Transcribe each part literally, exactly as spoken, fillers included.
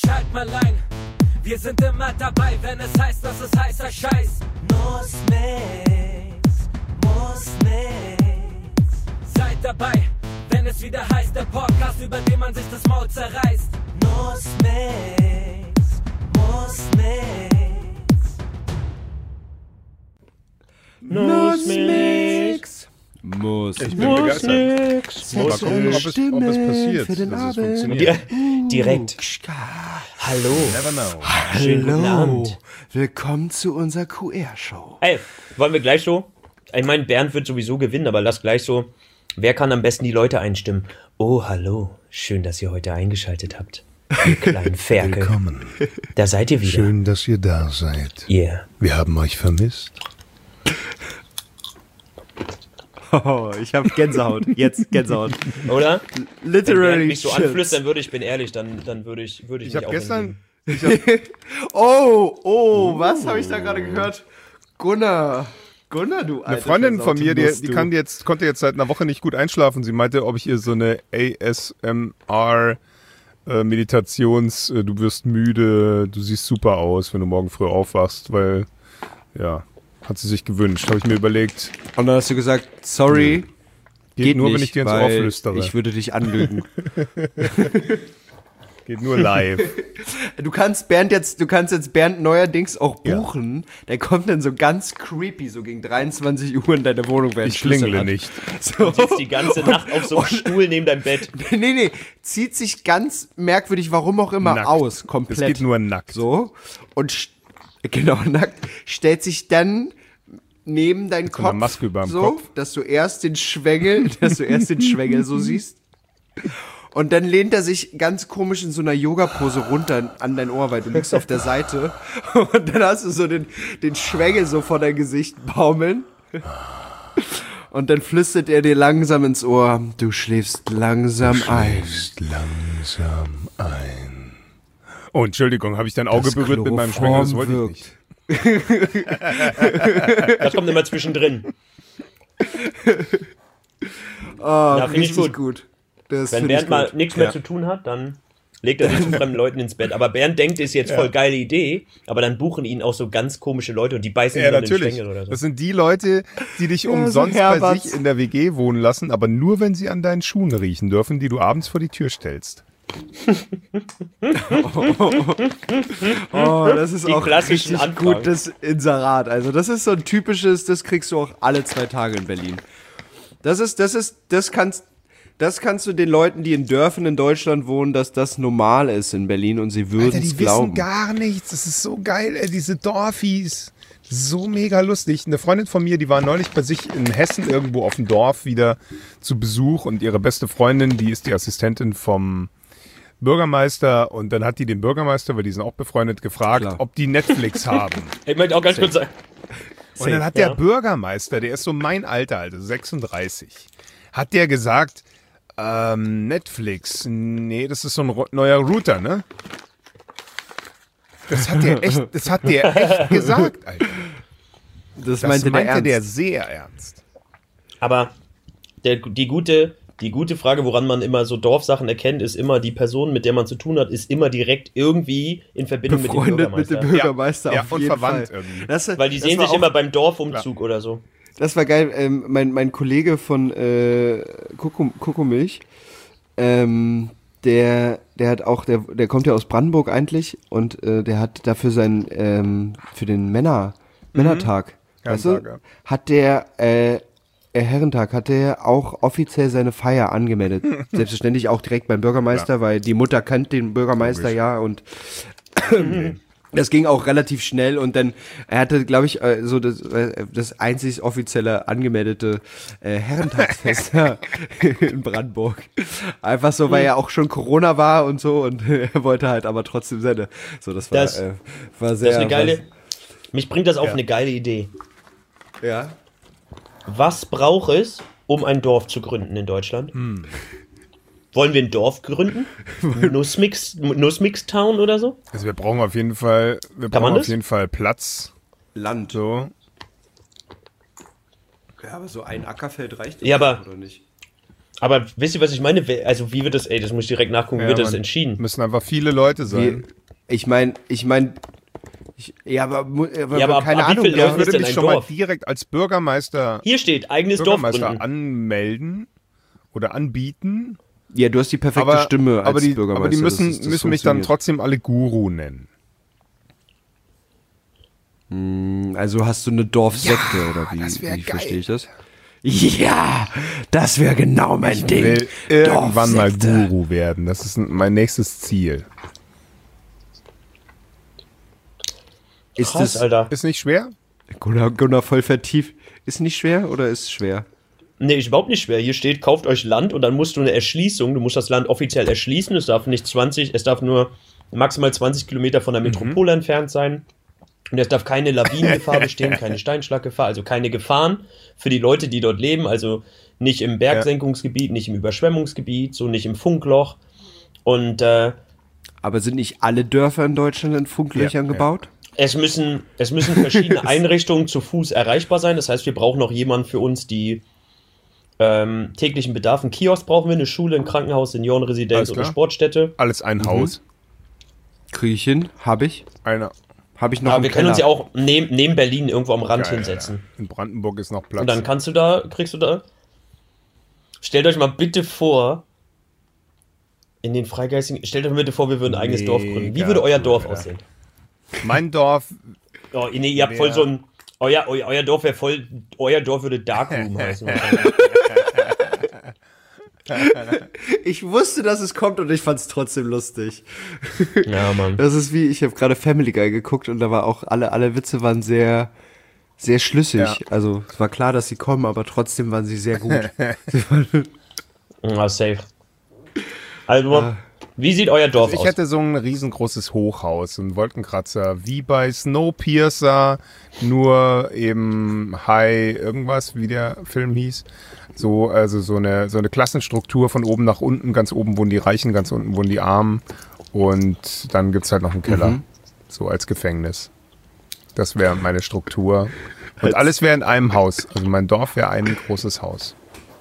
schalt mal ein. Wir sind immer dabei, wenn es heißt, dass es heißer Scheiß. Muss nix, muss nix. Seid dabei, wenn es wieder heißt, der Podcast, über den man sich das Maul zerreißt. Muss nix, muss nix. Nussmix. Muss. Ich bin begeistert. Mal gucken, ob es, ob es passiert. Für den dass es Abend. funktioniert. Direkt. Hallo. Never know. Schönen guten Hallo. Abend. Willkommen zu unserer Q R-Show. Ey, wollen wir gleich so? Ich meine, Bernd wird sowieso gewinnen, aber lass gleich so. Wer kann am besten die Leute einstimmen? Oh, hallo. Schön, dass ihr heute eingeschaltet habt. Ihr kleinen Ferkel. Willkommen. Da seid ihr wieder. Schön, dass ihr da seid. Ihr. Wir haben euch vermisst. Oh, ich habe Gänsehaut. Jetzt Gänsehaut. Oder? Wenn Bernd Literally mich so shit. anflüstern würde, ich bin ehrlich, dann, dann würde ich, würde ich Ich mich habe auch gestern, hinlegen. ich hab, Oh, oh, was habe ich da gerade gehört? Gunnar. Gunnar, du eine alter Freundin von mir, die, Nuss, die du. kann jetzt, konnte jetzt seit einer Woche nicht gut einschlafen. Sie meinte, ob ich ihr so eine A S M R äh, Meditations, äh, du wirst müde, du siehst super aus, wenn du morgen früh aufwachst, weil, ja, hat sie sich gewünscht. Habe ich mir überlegt, Und dann hast du gesagt, sorry, geht, geht nur, nicht, wenn ich dir ins weil Ohr flüstere. ich würde dich anlügen. Geht nur live. Du kannst Bernd jetzt, du kannst jetzt Bernd neuerdings auch Ja. buchen. Der kommt dann so ganz creepy, so gegen dreiundzwanzig Uhr in deine Wohnung, wenn Ich klingle nicht. So. Sitzt die ganze Nacht auf so einem Stuhl neben deinem Bett. Nee, nee, zieht sich ganz merkwürdig, warum auch immer, Nackt. aus, komplett. Es geht nur nackt. So. Und, st- genau, nackt. Stellt sich dann neben deinen so einer Kopf. Maske überm so, Kopf. dass du erst den Schwengel, dass du erst den Schwengel so siehst. Und dann lehnt er sich ganz komisch in so einer Yoga-Pose runter an dein Ohr, weil du liegst auf der Seite. Und dann hast du so den, den Schwengel so vor dein Gesicht baumeln. Und dann flüstert er dir langsam ins Ohr, du schläfst langsam ein. Schläfst langsam ein. Oh, Entschuldigung, habe ich dein Auge Das berührt mit meinem Schwengel? Das wollte Chloroform ich nicht. Das kommt immer zwischendrin. Oh, Ja, find ich richtig gut. gut. Das Wenn find Bernd ich mal gut. nichts mehr Ja. zu tun hat, dann legt er sich zu fremden Leuten ins Bett. Aber Bernd denkt, ist jetzt voll geile Idee, aber dann buchen ihn auch so ganz komische Leute und die beißen Ja, ihn dann in den natürlich. Schwengel oder so. Das sind die Leute, die dich so umsonst bei Herberts. sich in der W G wohnen lassen, aber nur, wenn sie an deinen Schuhen riechen dürfen, die du abends vor die Tür stellst. Oh, das ist Die auch klassischen richtig Anfragen. gutes Inserat. Also das ist so ein typisches, das kriegst du auch alle zwei Tage in Berlin. Das ist, das ist, das kannst, das kannst du den Leuten, die in Dörfern in Deutschland wohnen, dass das normal ist in Berlin und sie würden Alter, es die glauben. wissen gar nichts. Das ist so geil, ey, diese Dorfis. So mega lustig. Eine Freundin von mir, die war neulich bei sich in Hessen irgendwo auf dem Dorf wieder zu Besuch und ihre beste Freundin, die ist die Assistentin vom Bürgermeister und dann hat die den Bürgermeister, weil die sind auch befreundet, gefragt, Klar. ob die Netflix haben. Ich möchte auch ganz kurz sagen. Und dann hat Ja. der Bürgermeister, der ist so mein Alter, also sechsunddreißig, hat der gesagt, ähm, Netflix, nee, das ist so ein ro- neuer Router, ne? Das hat der echt, das hat der echt gesagt, Alter. Das, Das meinte, meinte, der der ernst. sehr ernst. Aber der, die gute, die gute Frage, woran man immer so Dorfsachen erkennt, ist immer, die Person, mit der man zu tun hat, ist immer direkt irgendwie in Verbindung mit dem Befreundet mit Bürgermeister. dem Bürgermeister Ja, auf und jeden verwandt Fall. irgendwie. Das, Weil die das sehen war sich auch- immer beim Dorfumzug oder so. Das war geil. Ähm, mein, mein Kollege von äh, Koko- Kokomilch, ähm, der, der hat auch, der, der kommt ja aus Brandenburg eigentlich und äh, der hat dafür sein, ähm, für den Männer, Männertag, weißt du, Herrentag, ja. hat der, äh, äh, Herrentag, hat der auch offiziell seine Feier angemeldet. Selbstverständlich auch direkt beim Bürgermeister, weil die Mutter kennt den Bürgermeister Logisch. ja und das ging auch relativ schnell und dann, er hatte, glaube ich, äh, so das, äh, das einzig offizielle angemeldete äh, Herrentagsfest ja, in Brandenburg. Einfach so, weil ja auch schon Corona war und so und er wollte halt aber trotzdem seine. So, das war, Das- äh, war sehr. Das ist eine geile. war- Mich bringt das auf Ja. eine geile Idee. Ja. Was braucht es, um ein Dorf zu gründen in Deutschland? Hm. Wollen wir ein Dorf gründen? Nussmix, Nussmix Town oder so? Also wir brauchen auf jeden Fall, wir Kann man brauchen auf das? jeden Fall Platz. Land. So. Ja, aber so ein Ackerfeld reicht Ja, aber- oder nicht? Aber wisst ihr, was ich meine? Wer- Also wie wird das, ey, das muss ich direkt nachgucken, wie Ja, wird das man- entschieden? Müssen einfach viele Leute sein. Ich meine, ich meine, ich, ja, aber, mu- aber, Ja, aber keine ab wie Ahnung. vielen Ja, Leuten Ich würde ist denn mich ein schon mal Dorf? direkt als Bürgermeister, Hier steht, eigenes Dorf Bürgermeister gründen. anmelden oder anbieten. ja, du hast die perfekte Aber, Stimme als aber, die, Bürgermeister. aber die müssen, das ist, das müssen mich dann funktioniert. trotzdem alle Guru nennen. Also hast du eine Dorfsekte Ja, oder wie, das wär wie geil. verstehe ich das? Ja, das wäre genau mein Ich Ding. will irgendwann mal Dorfsekte. Guru werden. Das ist ein- mein nächstes Ziel. Ist Krass, das, Alter. Ist nicht schwer? Gunnar, Gunnar voll vertieft. Ist nicht schwer oder ist schwer? Nee, ist überhaupt nicht schwer. Hier steht, kauft euch Land und dann musst du eine Erschließung, du musst das Land offiziell erschließen. Es darf nicht zwanzig, es darf nur maximal zwanzig Kilometer von der Metropole entfernt sein. Und es darf keine Lawinengefahr bestehen, keine Steinschlaggefahr, also keine Gefahren für die Leute, die dort leben. Also nicht im Bergsenkungsgebiet, nicht im Überschwemmungsgebiet, so nicht im Funkloch. Und äh, Aber sind nicht alle Dörfer in Deutschland in Funklöchern Ja, ja. gebaut? es müssen, es müssen verschiedene Einrichtungen zu Fuß erreichbar sein. Das heißt, wir brauchen noch jemanden für uns, die ähm, täglichen Bedarf. Ein Kiosk brauchen wir, eine Schule, ein Krankenhaus, Seniorenresidenz Alles oder klar. Sportstätte. Alles ein Haus. Krieg ich hin? Hab ich? Einer. Hab ich noch Aber einen wir können uns ja Keller? auch neben, neben Berlin irgendwo am Rand Ja, ja, hinsetzen. ja. In Brandenburg ist noch Platz. Und dann kannst du da, kriegst du da. Stellt euch mal bitte vor, in den Freigeistigen, stellt euch mal bitte vor, wir würden ein eigenes Dorf gründen. Wie Mega würde euer cool, Dorf ja. aussehen? Mein Dorf, Oh, nee, ihr habt voll Wer- so ein. Euer, euer, euer Dorf wäre voll. Euer Dorf würde Darkroom heißen. Ich wusste, dass es kommt und ich fand's trotzdem lustig. Ja, Mann. Das ist wie, ich habe gerade Family Guy geguckt und da war auch, alle, alle Witze waren sehr, sehr schlüssig. Ja. Also es war klar, dass sie kommen, aber trotzdem waren sie sehr gut. Ja, safe. Also, wie sieht euer Dorf ich aus? hätte so ein riesengroßes Hochhaus, so ein Wolkenkratzer, wie bei Snowpiercer, nur eben High irgendwas, wie der Film hieß. So, also so eine, so eine Klassenstruktur von oben nach unten. Ganz oben wohnen die Reichen, ganz unten wohnen die Armen. Und dann gibt's halt noch einen Keller, Mhm. so als Gefängnis. Das wäre meine Struktur. Und alles wäre in einem Haus. Also mein Dorf wäre ein großes Haus.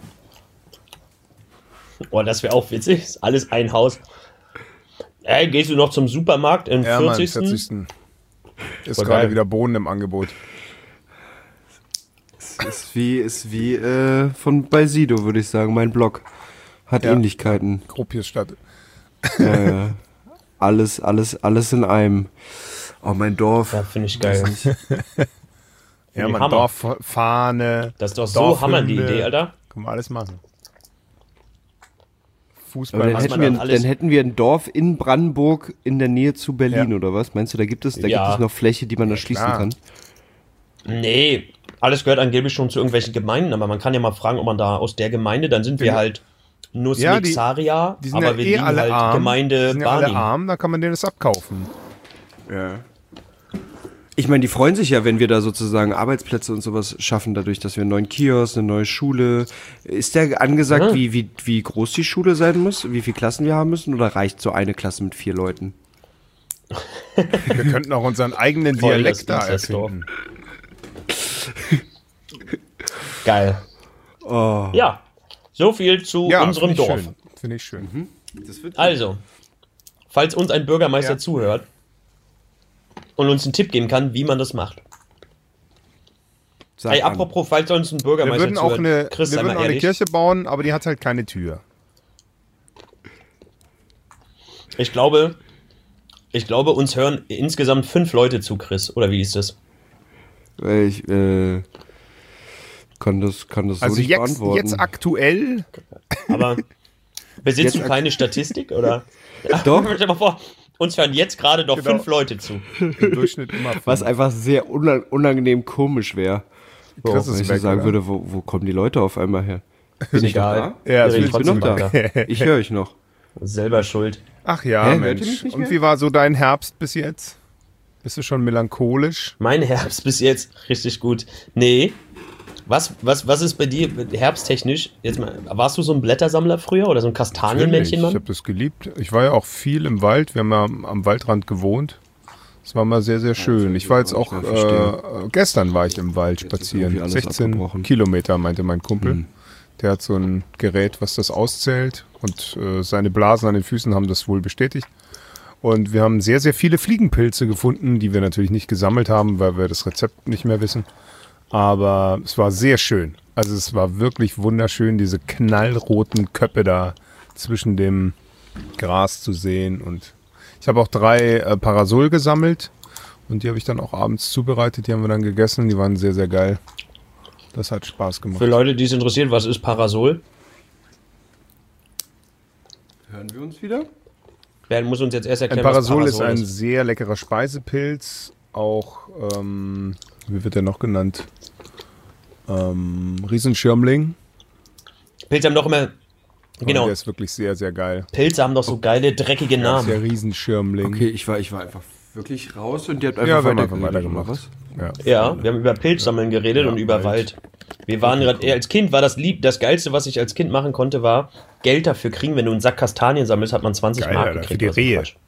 Oh, das wäre auch witzig. Ist alles ein Haus. Ey, gehst du noch zum Supermarkt im Ja, Mann, vierzigsten? vierzigsten Ist Voll gerade geil. wieder Bohnen im Angebot. Ist wie, ist wie äh, von bei Sido, würde ich sagen. Mein Blog hat Ja. Ähnlichkeiten. Gropiusstadt. Äh, alles, alles, alles in einem. Oh, mein Dorf. Ja, finde ich geil. Ja, die man, Hammer. Dorffahne. Das ist doch so Hammer, die Dorfhymne. Idee, Alter. Können wir alles machen. Aber Fußball. dann was hätten, man wir, dann alles- dann hätten wir ein Dorf in Brandenburg in der Nähe zu Berlin, Ja. oder was? Meinst du, da gibt es, da Ja. gibt es noch Fläche, die man erschließen klar. kann? Nee, alles gehört angeblich schon zu irgendwelchen Gemeinden, aber man kann ja mal fragen, ob man da aus der Gemeinde, dann sind wir Ja. halt Ja, Nussmixaria, die sind aber ja wir eh liegen alle halt arm. Gemeinde die sind ja alle Barnim. arm, da kann man denen das abkaufen. Ja. Ich meine, die freuen sich ja, wenn wir da sozusagen Arbeitsplätze und sowas schaffen, dadurch, dass wir einen neuen Kiosk, eine neue Schule. Ist der angesagt, Ja. wie, wie, wie groß die Schule sein muss? Wie viele Klassen wir haben müssen? Oder reicht so eine Klasse mit vier Leuten? Wir könnten auch unseren eigenen Voll das Dialekt da Inzestdorf. erfinden. Geil. Oh. Ja, so viel zu Ja, unserem finde ich Dorf. schön. Finde ich schön. Also, falls uns ein Bürgermeister Ja. zuhört und uns einen Tipp geben kann, wie man das macht. Sag Ey, an. apropos, falls uns ein Wir Bürgermeister würden auch zuhört, eine, Chris, wir sei würden mal auch eine ehrlich, Kirche bauen, aber die hat halt keine Tür. ich glaube, ich glaube, uns hören insgesamt fünf Leute zu, Chris, oder wie ist das? Weil Ich äh, kann das, kann das so Also nicht jetzt, beantworten. jetzt aktuell, Aber besitzt Jetzt du keine Statistik, oder? Doch. Stell dir mal vor, uns hören jetzt gerade doch Genau. fünf Leute zu. im Durchschnitt immer fünf. Was einfach sehr unang- unangenehm komisch wäre. So, Chris ist wenn ich weg, sagen oder? würde, wo, wo kommen die Leute auf einmal her? Bin ich noch egal. da? Ja, Wir reden ich Ich bin trotzdem noch da. weiter. Ich höre euch noch. Selber schuld. Ach ja, Hä, hört ihr Mensch. mich nicht Und mehr? wie war so dein Herbst bis jetzt? Bist du schon melancholisch? Mein Herbst bis jetzt richtig gut. Nee. Was, was, was ist bei dir herbsttechnisch? Jetzt mal, warst du so ein Blättersammler früher oder so ein Kastanienmännchen, Ich Mann? habe das geliebt. Ich war ja auch viel im Wald. Wir haben ja am, am Waldrand gewohnt. Das war mal sehr, sehr schön. Ich war jetzt auch, ich verstehe. äh, gestern war ich im Wald irgendwie spazieren. alles sechzehn abgebrochen. Kilometer, meinte mein Kumpel. Mhm. Der hat so ein Gerät, was das auszählt. Und äh, seine Blasen an den Füßen haben das wohl bestätigt. Und wir haben sehr, sehr viele Fliegenpilze gefunden, die wir natürlich nicht gesammelt haben, weil wir das Rezept nicht mehr wissen. Aber es war sehr schön. Also es war wirklich wunderschön, diese knallroten Köpfe da zwischen dem Gras zu sehen. Und ich habe auch drei äh, Parasol gesammelt und die habe ich dann auch abends zubereitet. Die haben wir dann gegessen. Die waren sehr, sehr geil. Das hat Spaß gemacht. Für Leute, die es interessiert, was ist Parasol? Hören wir uns wieder? Wer muss uns jetzt erst erklären, Ein Parasol, was ist ein sehr leckerer Speisepilz. Auch, ähm, wie wird der noch genannt? Ähm, Riesenschirmling. Pilze haben doch immer... Genau. Der ist wirklich sehr, sehr geil. Pilze haben doch so geile, dreckige Das Namen. ist der Riesenschirmling. Okay, ich war, ich war einfach wirklich raus und die hat einfach Ja, wir haben weiter einfach weitergemacht. was? Ja. Ja, wir haben über Pilzsammeln geredet Ja, und über Wald. Wald. Wir waren gerade, als Kind war das lieb, das Geilste, was ich als Kind machen konnte, war Geld dafür kriegen. Wenn du einen Sack Kastanien sammelst, hat man zwanzig Geil, Mark Alter, gekriegt. für die oder so Rehe. Quatsch.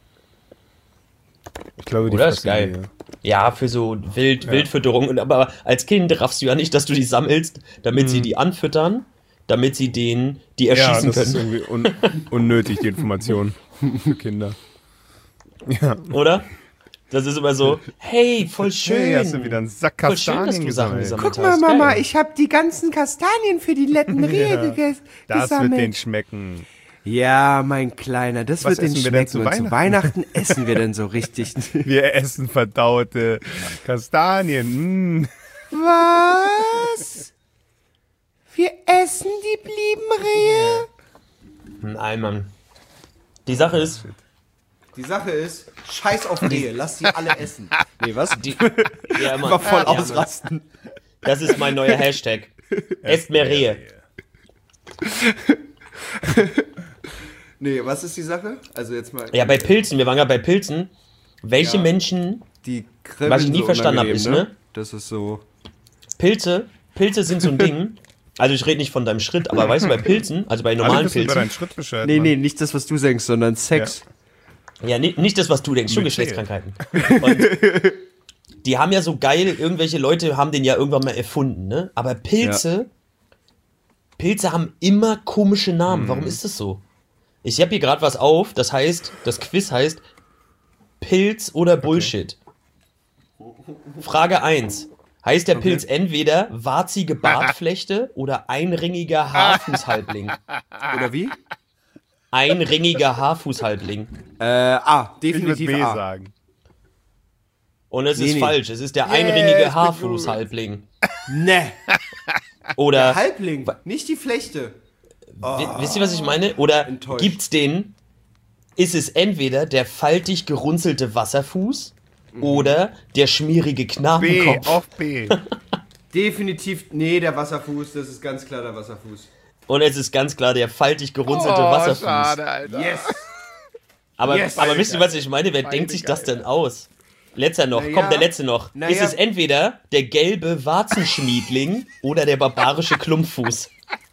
Ich glaube, die Oder? Ist fressen geil. die, Ja, für so Wild, Wildfütterung. Und Aber als Kind raffst du ja nicht, dass du die sammelst, damit sie die anfüttern, damit sie den, die ja, erschießen das ist können. irgendwie un unnötig, die Information für Kinder. Ja. Oder? Das ist immer so, hey, voll schön. Hey, hast du wieder einen Sack Voll schön, dass Kastanien du Sachen gesammelt. gesammelt hast. Geil. ich habe die ganzen Kastanien für die letzten Rehe Ja, gegessen. Das wird denen schmecken. Ja, mein Kleiner, das Was wird den essen wir denn schmecken. zu Und zu Weihnachten essen wir denn so richtig. Wir essen verdaute Kastanien. Mm. Was? Wir essen die blieben Rehe? Nein, Mann. Die Sache ist, Die Sache ist, scheiß auf Rehe, lass sie alle essen. Nee, was? die, ja, Mann, Einfach voll ja, Mann. ausrasten. Das ist mein neuer Hashtag. Esst mehr Rehe. Nee, was ist die Sache? Also jetzt mal. Ja, bei Pilzen, wir waren gerade bei Pilzen. Welche Ja. Menschen, Die Kribbeln was ich nie so verstanden habe, unangenehm, ist, ne? Das ist so. Pilze, Pilze sind so ein Ding. Also ich rede nicht von deinem Schritt, aber weißt du, bei Pilzen, also bei normalen Alle wissen über deinen Pilzen, Schritt Bescheid. Nee, Mann. nee, nicht das, was du denkst, sondern Sex. ja, nicht, nicht das, was du denkst, schon Mit Geschlechtskrankheiten. Und die haben ja so geil, irgendwelche Leute haben den ja irgendwann mal erfunden, ne? Aber Pilze, Pilze haben immer komische Namen. Warum ist das so? Ich habe hier gerade was auf, das heißt, das Quiz heißt Pilz oder Bullshit. Frage eins. Heißt der Pilz entweder warzige Bartflechte oder einringiger Haarfußhalbling? Oder wie? Einringiger Haarfußhalbling. Äh, A, Ich würde definitiv B A. sagen. Und es Nee, ist nee. falsch. Es ist der Yes, einringige bin Haarfußhalbling. Ne, Oder, Halbling, nicht die Flechte. wi- wisst ihr, was ich meine? Oder Enttäuscht. gibt's den, ist es entweder der faltig gerunzelte Wasserfuß oder der schmierige B, Knabenkopf? auf B. Definitiv, nee, der Wasserfuß, das ist ganz klar der Wasserfuß. Und es ist ganz klar der faltig gerunzelte Wasserfuß. Alter. Yes. Aber, Yes. aber wisst ihr, was ich meine? Wer Beide denkt sich das geil. denn aus? Letzter noch, Naja. kommt der letzte noch. Naja. Ist es entweder der gelbe Warzenschmiedling oder der barbarische Klumpfuß?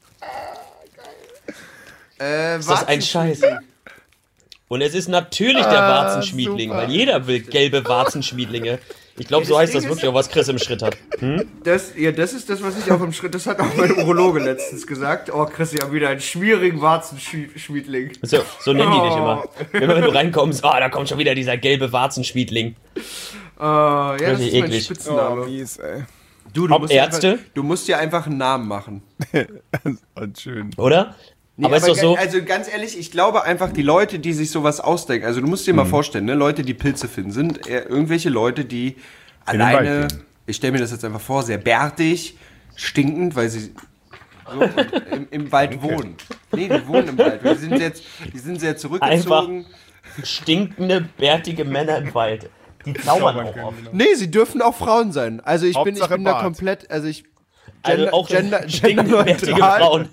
Äh, Ist das ein Scheiß? Und es ist natürlich der Ah, Warzenschmiedling, super. weil jeder will gelbe Warzenschmiedlinge. Ich glaube, so das heißt Ding das wirklich ist- auch, was Chris im Schritt hat. Das, ja, das ist das, was ich auch im Schritt, das hat auch mein Urologe letztens gesagt. Oh, Chris, Sie haben wieder einen schwierigen Warzenschmiedling. So, so nennen die dich Oh. immer. Immer wenn du reinkommst, oh, da kommt schon wieder dieser gelbe Warzenschmiedling. Oh, ja, das Richtig ist mein eklig. Spitzname. Oh, mies, ey. Du, du Ob musst dir Ärzte? Einfach, du musst dir einfach einen Namen machen. Und schön. Oder? Nee, aber ist doch so, Also ganz ehrlich, ich glaube einfach, die Leute, die sich sowas ausdenken, also du musst dir mal Mhm. vorstellen, ne, Leute, die Pilze finden, sind eher irgendwelche Leute, die den alleine, Wald gehen. ich stelle mir das jetzt einfach vor, sehr bärtig, stinkend, weil sie so im, im Wald wohnen. Nee, die wohnen im Wald. Die sind sehr, die sind sehr zurückgezogen. stinkende, bärtige Männer im Wald. Die zaubern auch oft. Nee, sie dürfen auch Frauen sein. Also ich bin, ich Hauptsache bin da Bart. komplett, also ich Also Gender, auch Gender, stinkende, bärtige genderneutral Frauen.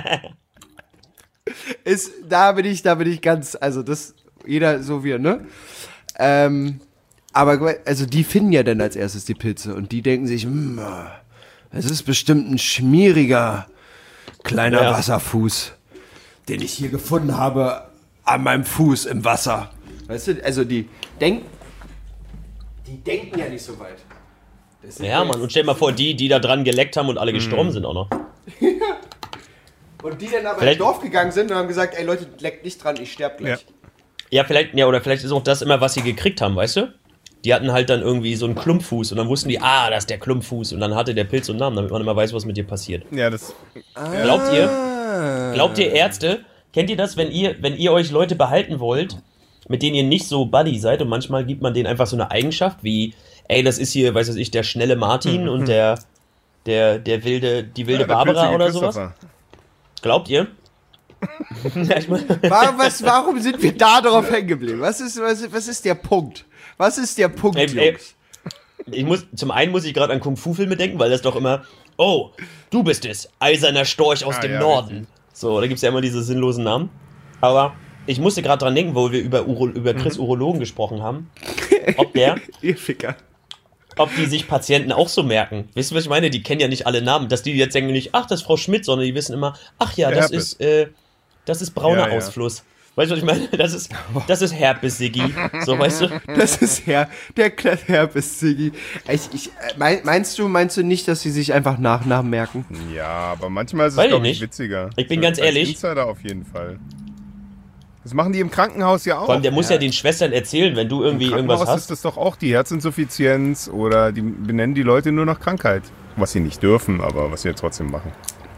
ist, da bin ich, da bin ich ganz, also das, jeder so wie er, ne? Ähm, aber also die finden ja dann als erstes die Pilze und die denken sich, hm, es ist bestimmt ein schmieriger kleiner Ja. Wasserfuß, den ich hier gefunden habe an meinem Fuß im Wasser. Weißt du, also die denken, die denken ja nicht so weit. Das sind Ja, Mann, und stell dir mal vor, die, die da dran geleckt haben und alle gestorben sind auch noch. Und die dann aber Vielleicht- ins Dorf gegangen sind und haben gesagt, ey Leute, leckt nicht dran, ich sterb gleich. Ja, vielleicht, ja, oder vielleicht ist auch das immer, was sie gekriegt haben, weißt du? Die hatten halt dann irgendwie so einen Klumpfuß und dann wussten die, ah, das ist der Klumpfuß und dann hatte der Pilz so einen Namen, damit man immer weiß, was mit dir passiert. Ja, das. Glaubt ihr, glaubt ihr Ärzte, kennt ihr das, wenn ihr, wenn ihr euch Leute behalten wollt, mit denen ihr nicht so Buddy seid und manchmal gibt man denen einfach so eine Eigenschaft wie, ey, das ist hier, weiß was ich, der schnelle Martin und der, der, der wilde, die wilde Ja, der Barbara pilzige oder sowas? Christopher. Glaubt ihr? Ja, ich mein, Warum, was, warum sind wir da drauf hängen geblieben? Was ist, was, was ist der Punkt? Was ist der Punkt, Ey, ey, Jungs? ich muss, zum einen muss ich gerade an Kung-Fu-Filme denken, weil das doch immer, oh, du bist es, eiserner Storch aus Ah, dem ja, Norden. richtig. So, da gibt es ja immer diese sinnlosen Namen. Aber ich musste gerade dran denken, wo wir über, Uro, über Chris Mhm. Urologen gesprochen haben, ob der, Ihr Ficker. ob die sich Patienten auch so merken. Wisst ihr, was ich meine? Die kennen ja nicht alle Namen, dass die jetzt denken nicht, ach, das ist Frau Schmidt, sondern die wissen immer, ach ja, das Herpes. ist, äh, das ist brauner Ja, ja. Ausfluss. Weißt du, was ich meine? Das ist, das ist Herpes, Siggi. So, weißt du? Das ist Herr, der kleine Herpes-Siggi. Ich, ich, äh, mein, meinst du, meinst du nicht, dass sie sich einfach Nachnamen merken? Ja, aber manchmal ist es, Weiß ich glaube ich, nicht. witziger. Ich bin So ganz als ehrlich. Insider auf jeden Fall. Das machen die im Krankenhaus ja auch. Vor allem, der muss ja den Schwestern erzählen, wenn du irgendwie Im irgendwas Krankenhaus hast. ist das doch auch die Herzinsuffizienz oder die benennen die Leute nur nach Krankheit. Was sie nicht dürfen, aber was sie ja trotzdem machen.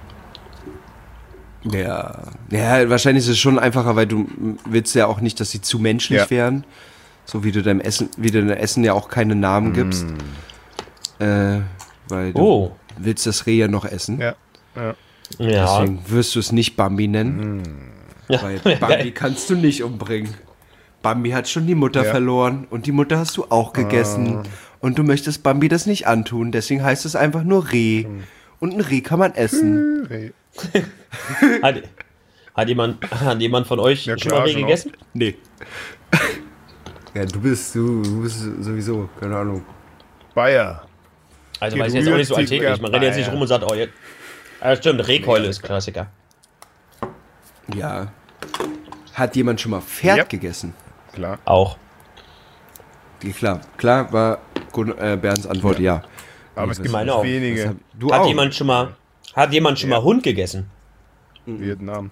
Ja. Ja, wahrscheinlich ist es schon einfacher, weil du willst ja auch nicht, dass sie zu menschlich Ja. werden. So wie du deinem Essen, wie du deinem Essen ja auch keine Namen gibst. Äh, weil du Oh. willst das Reh ja noch essen. Ja. ja. Ja. Deswegen wirst du es nicht Bambi nennen. Ja. Weil Bambi kannst du nicht umbringen. Bambi hat schon die Mutter Ja. verloren und die Mutter hast du auch gegessen. Und du möchtest Bambi das nicht antun, deswegen heißt es einfach nur Reh. Und ein Reh kann man essen. Reh. Hat, hat, jemand, hat jemand von euch Ja, schon klar, mal Reh schon gegessen? Nee. Ja, du bist, du, du bist sowieso, keine Ahnung. Bayer. Also weiß ich jetzt auch nicht so Gebürtiger alltäglich. Man rennt jetzt nicht Bayer. rum und sagt, oh, jetzt. Ah, stimmt, Rehkeule ist Klassiker. Ja. Hat jemand schon mal Pferd Ja. gegessen? Klar. Auch. Ja, klar, klar war Gun äh, Bernds Antwort ja. Aber es gibt meine auch. wenige. Das hab- Du Hat auch. jemand schon mal, hat jemand schon Ja. mal Hund gegessen? Vietnam.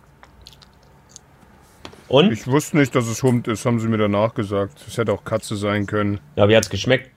Und? Ich wusste nicht, dass es Hund ist, haben sie mir danach gesagt. Es hätte auch Katze sein können. Ja, wie hat's geschmeckt?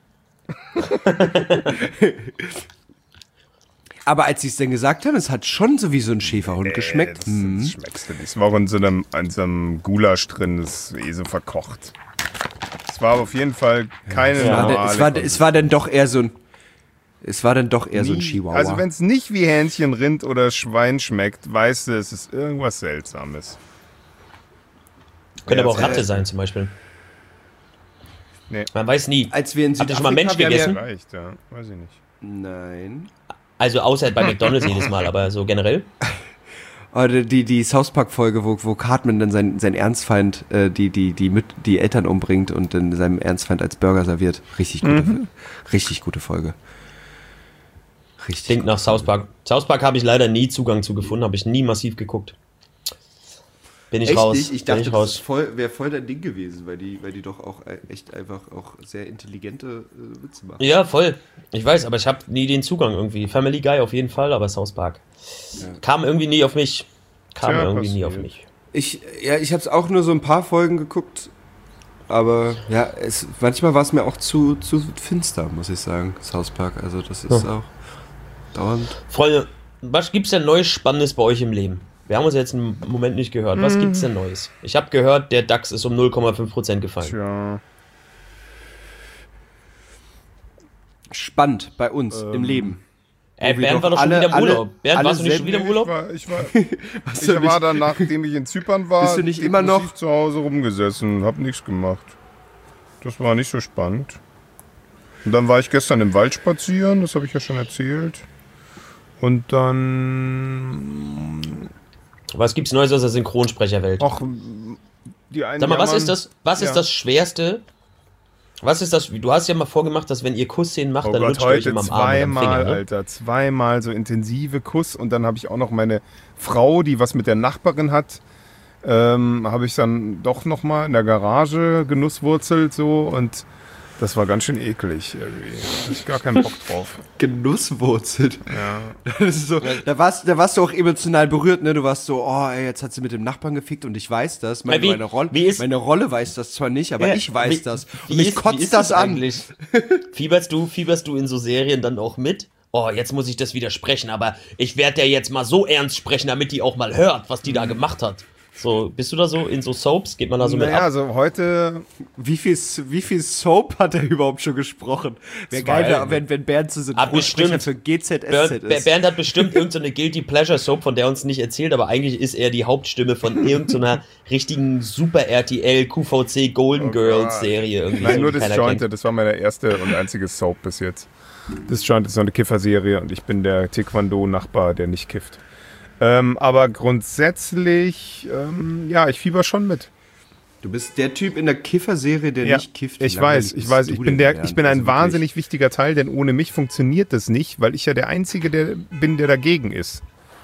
Aber als sie es denn gesagt haben, es hat schon so wie so ein Schäferhund geschmeckt. Das, Hm. das schmeckst du nicht. Es war auch in so einem, in so einem Gulasch drin, das ist eh so verkocht. Es war auf jeden Fall keine Es war, normale denn- es, war, es war dann doch eher so ein. Es war dann doch eher so ein Nie- Chihuahua. Also wenn es nicht wie Hähnchen, Rind oder Schwein schmeckt, weißt du, es ist irgendwas Seltsames. Könnte Ja, aber auch das- Ratte sein zum Beispiel. Nee. Man weiß nie. Als wir in Habt ihr schon mal Mensch Südafrika- wir haben gegessen? Vielleicht, ja. Weiß ich nicht. Ja, nein. Also außer bei McDonalds jedes Mal, aber so generell. Oder die, die South Park-Folge, wo, wo Cartman dann sein, sein Ernstfeind, äh, die, die, die, mit, die Eltern umbringt und dann seinem Ernstfeind als Burger serviert. Richtig gute, Mhm. richtig gute Folge. Richtig. Klingt nach South Park. South Park habe ich leider nie Zugang zu gefunden, habe ich nie massiv geguckt. Bin ich Echt raus. nicht? Ich Bin dachte, ich das raus. voll, wäre voll dein Ding gewesen, weil die, weil die doch auch äh, echt einfach auch sehr intelligente äh, Witze machen. Ja, voll. Ich weiß, aber ich habe nie den Zugang irgendwie. Family Guy auf jeden Fall, aber South Park. Kam irgendwie nie auf mich. Kam Tja, irgendwie nie auf passiert. mich. Ich, ja, ich habe es auch nur so ein paar Folgen geguckt, aber ja, es, manchmal war es mir auch zu, zu finster, muss ich sagen, South Park. Also das ist auch dauernd. Freunde, was gibt's denn Neues Spannendes bei euch im Leben? Wir haben uns jetzt einen Moment nicht gehört. Was gibt's denn Neues? Ich habe gehört, der DAX ist um null Komma fünf Prozent gefallen. Tja. Spannend bei uns Ähm, im Leben. Ey, Wo wir Bernd doch war doch schon alle- wieder im alle- Urlaub. Bernd, alle warst du nicht schon selten- wieder im Urlaub? Ich war, ich war, Was ich war dann, nachdem ich in Zypern war, Bist du nicht immer noch- depressiv zu Hause rumgesessen, hab nichts gemacht. Das war nicht so spannend. Und dann war ich gestern im Wald spazieren, das habe ich ja schon erzählt. Und dann... Was gibt's Neues aus der Synchronsprecherwelt? Ach, die einen Sag mal, was jammern- ist das, was ist Ja. das Schwerste? Was ist das? Du hast ja mal vorgemacht, dass wenn ihr Kussszenen macht, Oh dann Gott, lutscht ihr euch heute immer am Arm oder am zweimal, Finger. Ne? Alter, zweimal so intensive Kuss und dann habe ich auch noch meine Frau, die was mit der Nachbarin hat, ähm, habe ich dann doch noch mal in der Garage genusswurzelt so und Das war ganz schön eklig irgendwie. Da hatte ich gar keinen Bock drauf. Genusswurzelt. Ja. Das ist so, da, warst, da warst du auch emotional berührt, ne? Du warst so, oh, ey, jetzt hat sie mit dem Nachbarn gefickt und ich weiß das. Meine, Wie- meine, Rolle, wie ist- meine Rolle weiß das zwar nicht, aber Ja, ich weiß wie- das. wie Und mich ist- wie kotzt ist das an. eigentlich? Fieberst du, fieberst du in so Serien dann auch mit? Oh, jetzt muss ich das widersprechen, aber ich werde ja jetzt mal so ernst sprechen, damit die auch mal hört, was die da gemacht hat. So, bist du da so in so Soaps? Geht man da so mit Naja, ab? also heute, Wie viel, wie viel Soap hat er überhaupt schon gesprochen? Wäre Zwei. geil, wär, wenn, wenn Bernd so Ah, Synchronsprecher bestimmt. für G Z S Bernd, Z Ber- ist. Bernd hat bestimmt irgendeine so Guilty Pleasure Soap, von der er uns nicht erzählt, aber eigentlich ist er die Hauptstimme von irgendeiner richtigen Super R T L Q V C Golden Oh Girls Gott. Serie irgendwie. nein, so, nur die keiner Disjointed, kennt. das war meine erste und einzige Soap bis jetzt. Disjointed ist so eine Kifferserie und ich bin der Taekwondo-Nachbar, der nicht kifft. Ähm, aber grundsätzlich, ähm, ja, ich fieber schon mit. Du bist der Typ in der Kiffer-Serie, der Ja, nicht kifft. Wie ich langweilig weiß, ich bist weiß, du ich denn, bin der, Bernd? ich bin ein Also wirklich. wahnsinnig wichtiger Teil, denn ohne mich funktioniert das nicht, weil ich ja der Einzige der bin, der dagegen ist.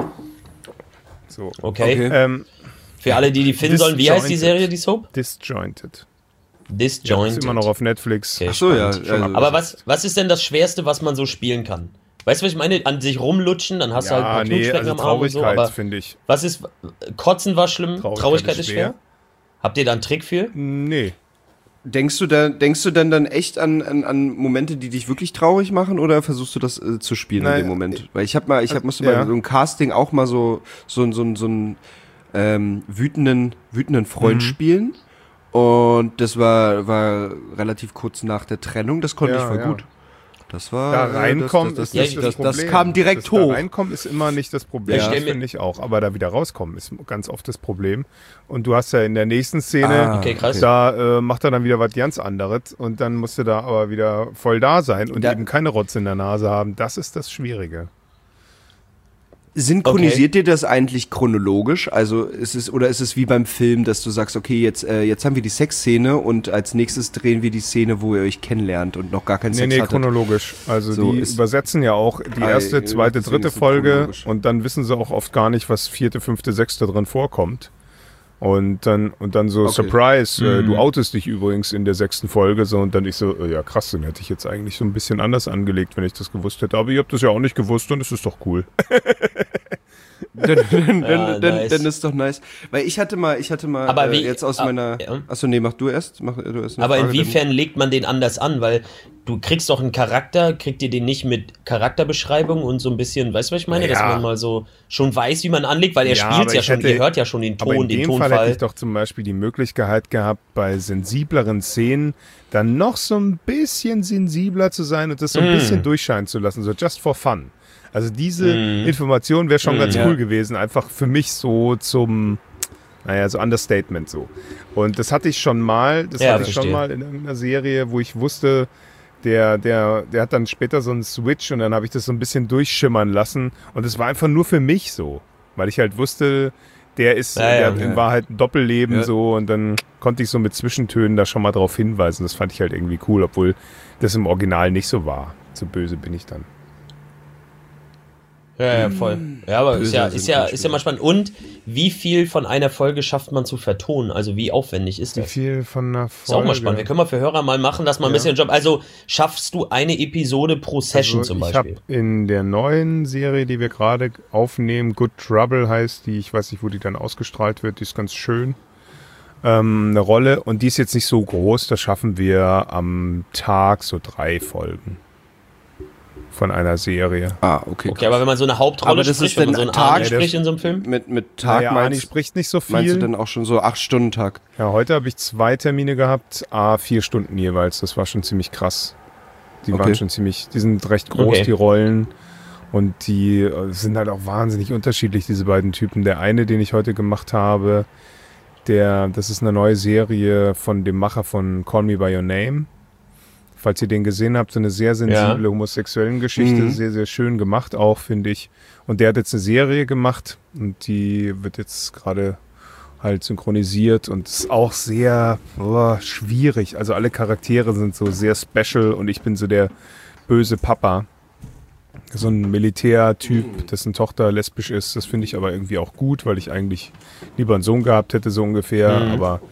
So. Okay. Okay. Ähm, Für alle, die die finden sollen, wie heißt die Disjointed. Serie, die Soap? Disjointed. Ja, Disjointed. ist immer noch auf Netflix. Okay, Ach so, ja. spannend. Also, Aber was, was ist denn das Schwerste, was man so spielen kann? Weißt du, was ich meine? An sich rumlutschen, dann hast du halt ein Ja, paar nee, Knutschflecken also am Arm und so, Traurigkeit, aber finde ich. was ist, Kotzen war schlimm, Traurigkeit, Traurigkeit ist ist schwer. schwer. Habt ihr da einen Trick für? Nee. Denkst du da, denkst du dann dann echt an, an, an Momente, die dich wirklich traurig machen, oder versuchst du das äh, zu spielen Nein, in dem Moment? Weil ich habe mal, ich hab, musste mal ja. so ein Casting auch mal so so so, so einen ähm, wütenden wütenden Freund Mhm. spielen und das war war relativ kurz nach der Trennung. Das konnte Ja, ich voll ja. gut. Das war Da äh, reinkommen das, ist das, nicht das, das das, das Problem. kam direkt das hoch. Da reinkommen ist immer nicht das Problem, Ja. das Stell mir- finde ich auch. Aber da wieder rauskommen ist ganz oft das Problem. Und du hast ja in der nächsten Szene, Ah, Okay, krass. da äh, macht er dann wieder was ganz anderes und dann musst du da aber wieder voll da sein und Da- eben keine Rotze in der Nase haben. Das ist das Schwierige. Synchronisiert ihr das eigentlich chronologisch? Also ist es oder ist es wie beim Film, dass du sagst, okay, jetzt äh, jetzt haben wir die Sexszene und als nächstes drehen wir die Szene, wo ihr euch kennenlernt und noch gar keinen Nee, Sex nee, hattet? chronologisch. Also So die ist- übersetzen ja auch die Ah, erste, ja, zweite, deswegen dritte ist es Folge chronologisch. und dann wissen sie auch oft gar nicht, was vierte, fünfte, sechste drin vorkommt. Und dann, und dann so, Okay. Surprise, äh, Mhm. du outest dich übrigens in der sechsten Folge, so, und dann ich so, äh, ja krass, den hätte ich jetzt eigentlich so ein bisschen anders angelegt, wenn ich das gewusst hätte. Aber ihr habt das ja auch nicht gewusst, dann ist es doch cool. dann, dann, Ja, dann, dann, nice. dann ist doch nice. Weil ich hatte mal, ich hatte mal Aber äh, wie- jetzt aus ah, meiner. ja. Achso, nee, mach du erst. Mach du erst eine Aber Frage, inwiefern legt man den anders an? Weil du kriegst doch einen Charakter, kriegt ihr den nicht mit Charakterbeschreibung und so ein bisschen, weißt du, was ich meine? Dass Ja. man mal so schon weiß, wie man anlegt, weil er Ja, spielt aber ja ich schon, hätte- ihr hört ja schon den Aber Ton, in den dem Fall hätte Tonfall. ich doch zum Beispiel die Möglichkeit gehabt, bei sensibleren Szenen dann noch so ein bisschen sensibler zu sein und das so ein Mm. bisschen durchscheinen zu lassen, so just for fun. Also diese Mm. Information wäre schon Mm, ganz ja. cool gewesen, einfach für mich so zum, naja, so Understatement so. Und das hatte ich schon mal, das Ja, hatte ich schon verstehe. mal in irgendeiner Serie, wo ich wusste, der, der, der hat dann später so einen Switch und dann habe ich das so ein bisschen durchschimmern lassen und es war einfach nur für mich so, weil ich halt wusste, der ist, Ja, ja, der hat ja. in Wahrheit ein Doppelleben Ja. so und dann konnte ich so mit Zwischentönen da schon mal drauf hinweisen. Das fand ich halt irgendwie cool, obwohl das im Original nicht so war. So böse bin ich dann. Ja, ja, voll. Ja, aber ist Böser ja, ist ja, Synchronspieler. ist ja mal spannend. Und wie viel von einer Folge schafft man zu vertonen? Also wie aufwendig ist Wie das? viel von einer Folge? Ist auch mal spannend. Wir können mal für Hörer mal machen, dass man ein Ja. bisschen Job. Also schaffst du eine Episode pro Session Also zum ich habe Beispiel? in der neuen Serie, die wir gerade aufnehmen, Good Trouble heißt die, ich weiß nicht, wo die dann ausgestrahlt wird, die ist ganz schön. Ähm, eine Rolle und die ist jetzt nicht so groß, da schaffen wir am Tag so drei Folgen von einer Serie. Ah, okay. Okay, aber wenn man so eine Hauptrolle Aber das spricht, ist wenn man so dann einen Tag- Arne spricht in so einem Film? Mit, mit Tag Naja, Ani meinst, spricht nicht so meinst du viel. dann auch schon so acht Stunden Tag? Ja, heute habe ich zwei Termine gehabt, a vier Stunden jeweils. Das war schon ziemlich krass. Die Okay. waren schon ziemlich, die sind recht groß, Okay. die Rollen. Und die äh, sind halt auch wahnsinnig unterschiedlich, diese beiden Typen. Der eine, den ich heute gemacht habe, der, das ist eine neue Serie von dem Macher von Call Me By Your Name. Falls ihr den gesehen habt, so eine sehr sensible Ja. homosexuellen Geschichte, Mhm. sehr, sehr schön gemacht auch, finde ich. Und der hat jetzt eine Serie gemacht und die wird jetzt gerade halt synchronisiert und ist auch sehr oh, schwierig. Also alle Charaktere sind so sehr special und ich bin so der böse Papa. So ein Militärtyp, dessen Tochter lesbisch ist. Das finde ich aber irgendwie auch gut, weil ich eigentlich lieber einen Sohn gehabt hätte, so ungefähr. Mhm. Aber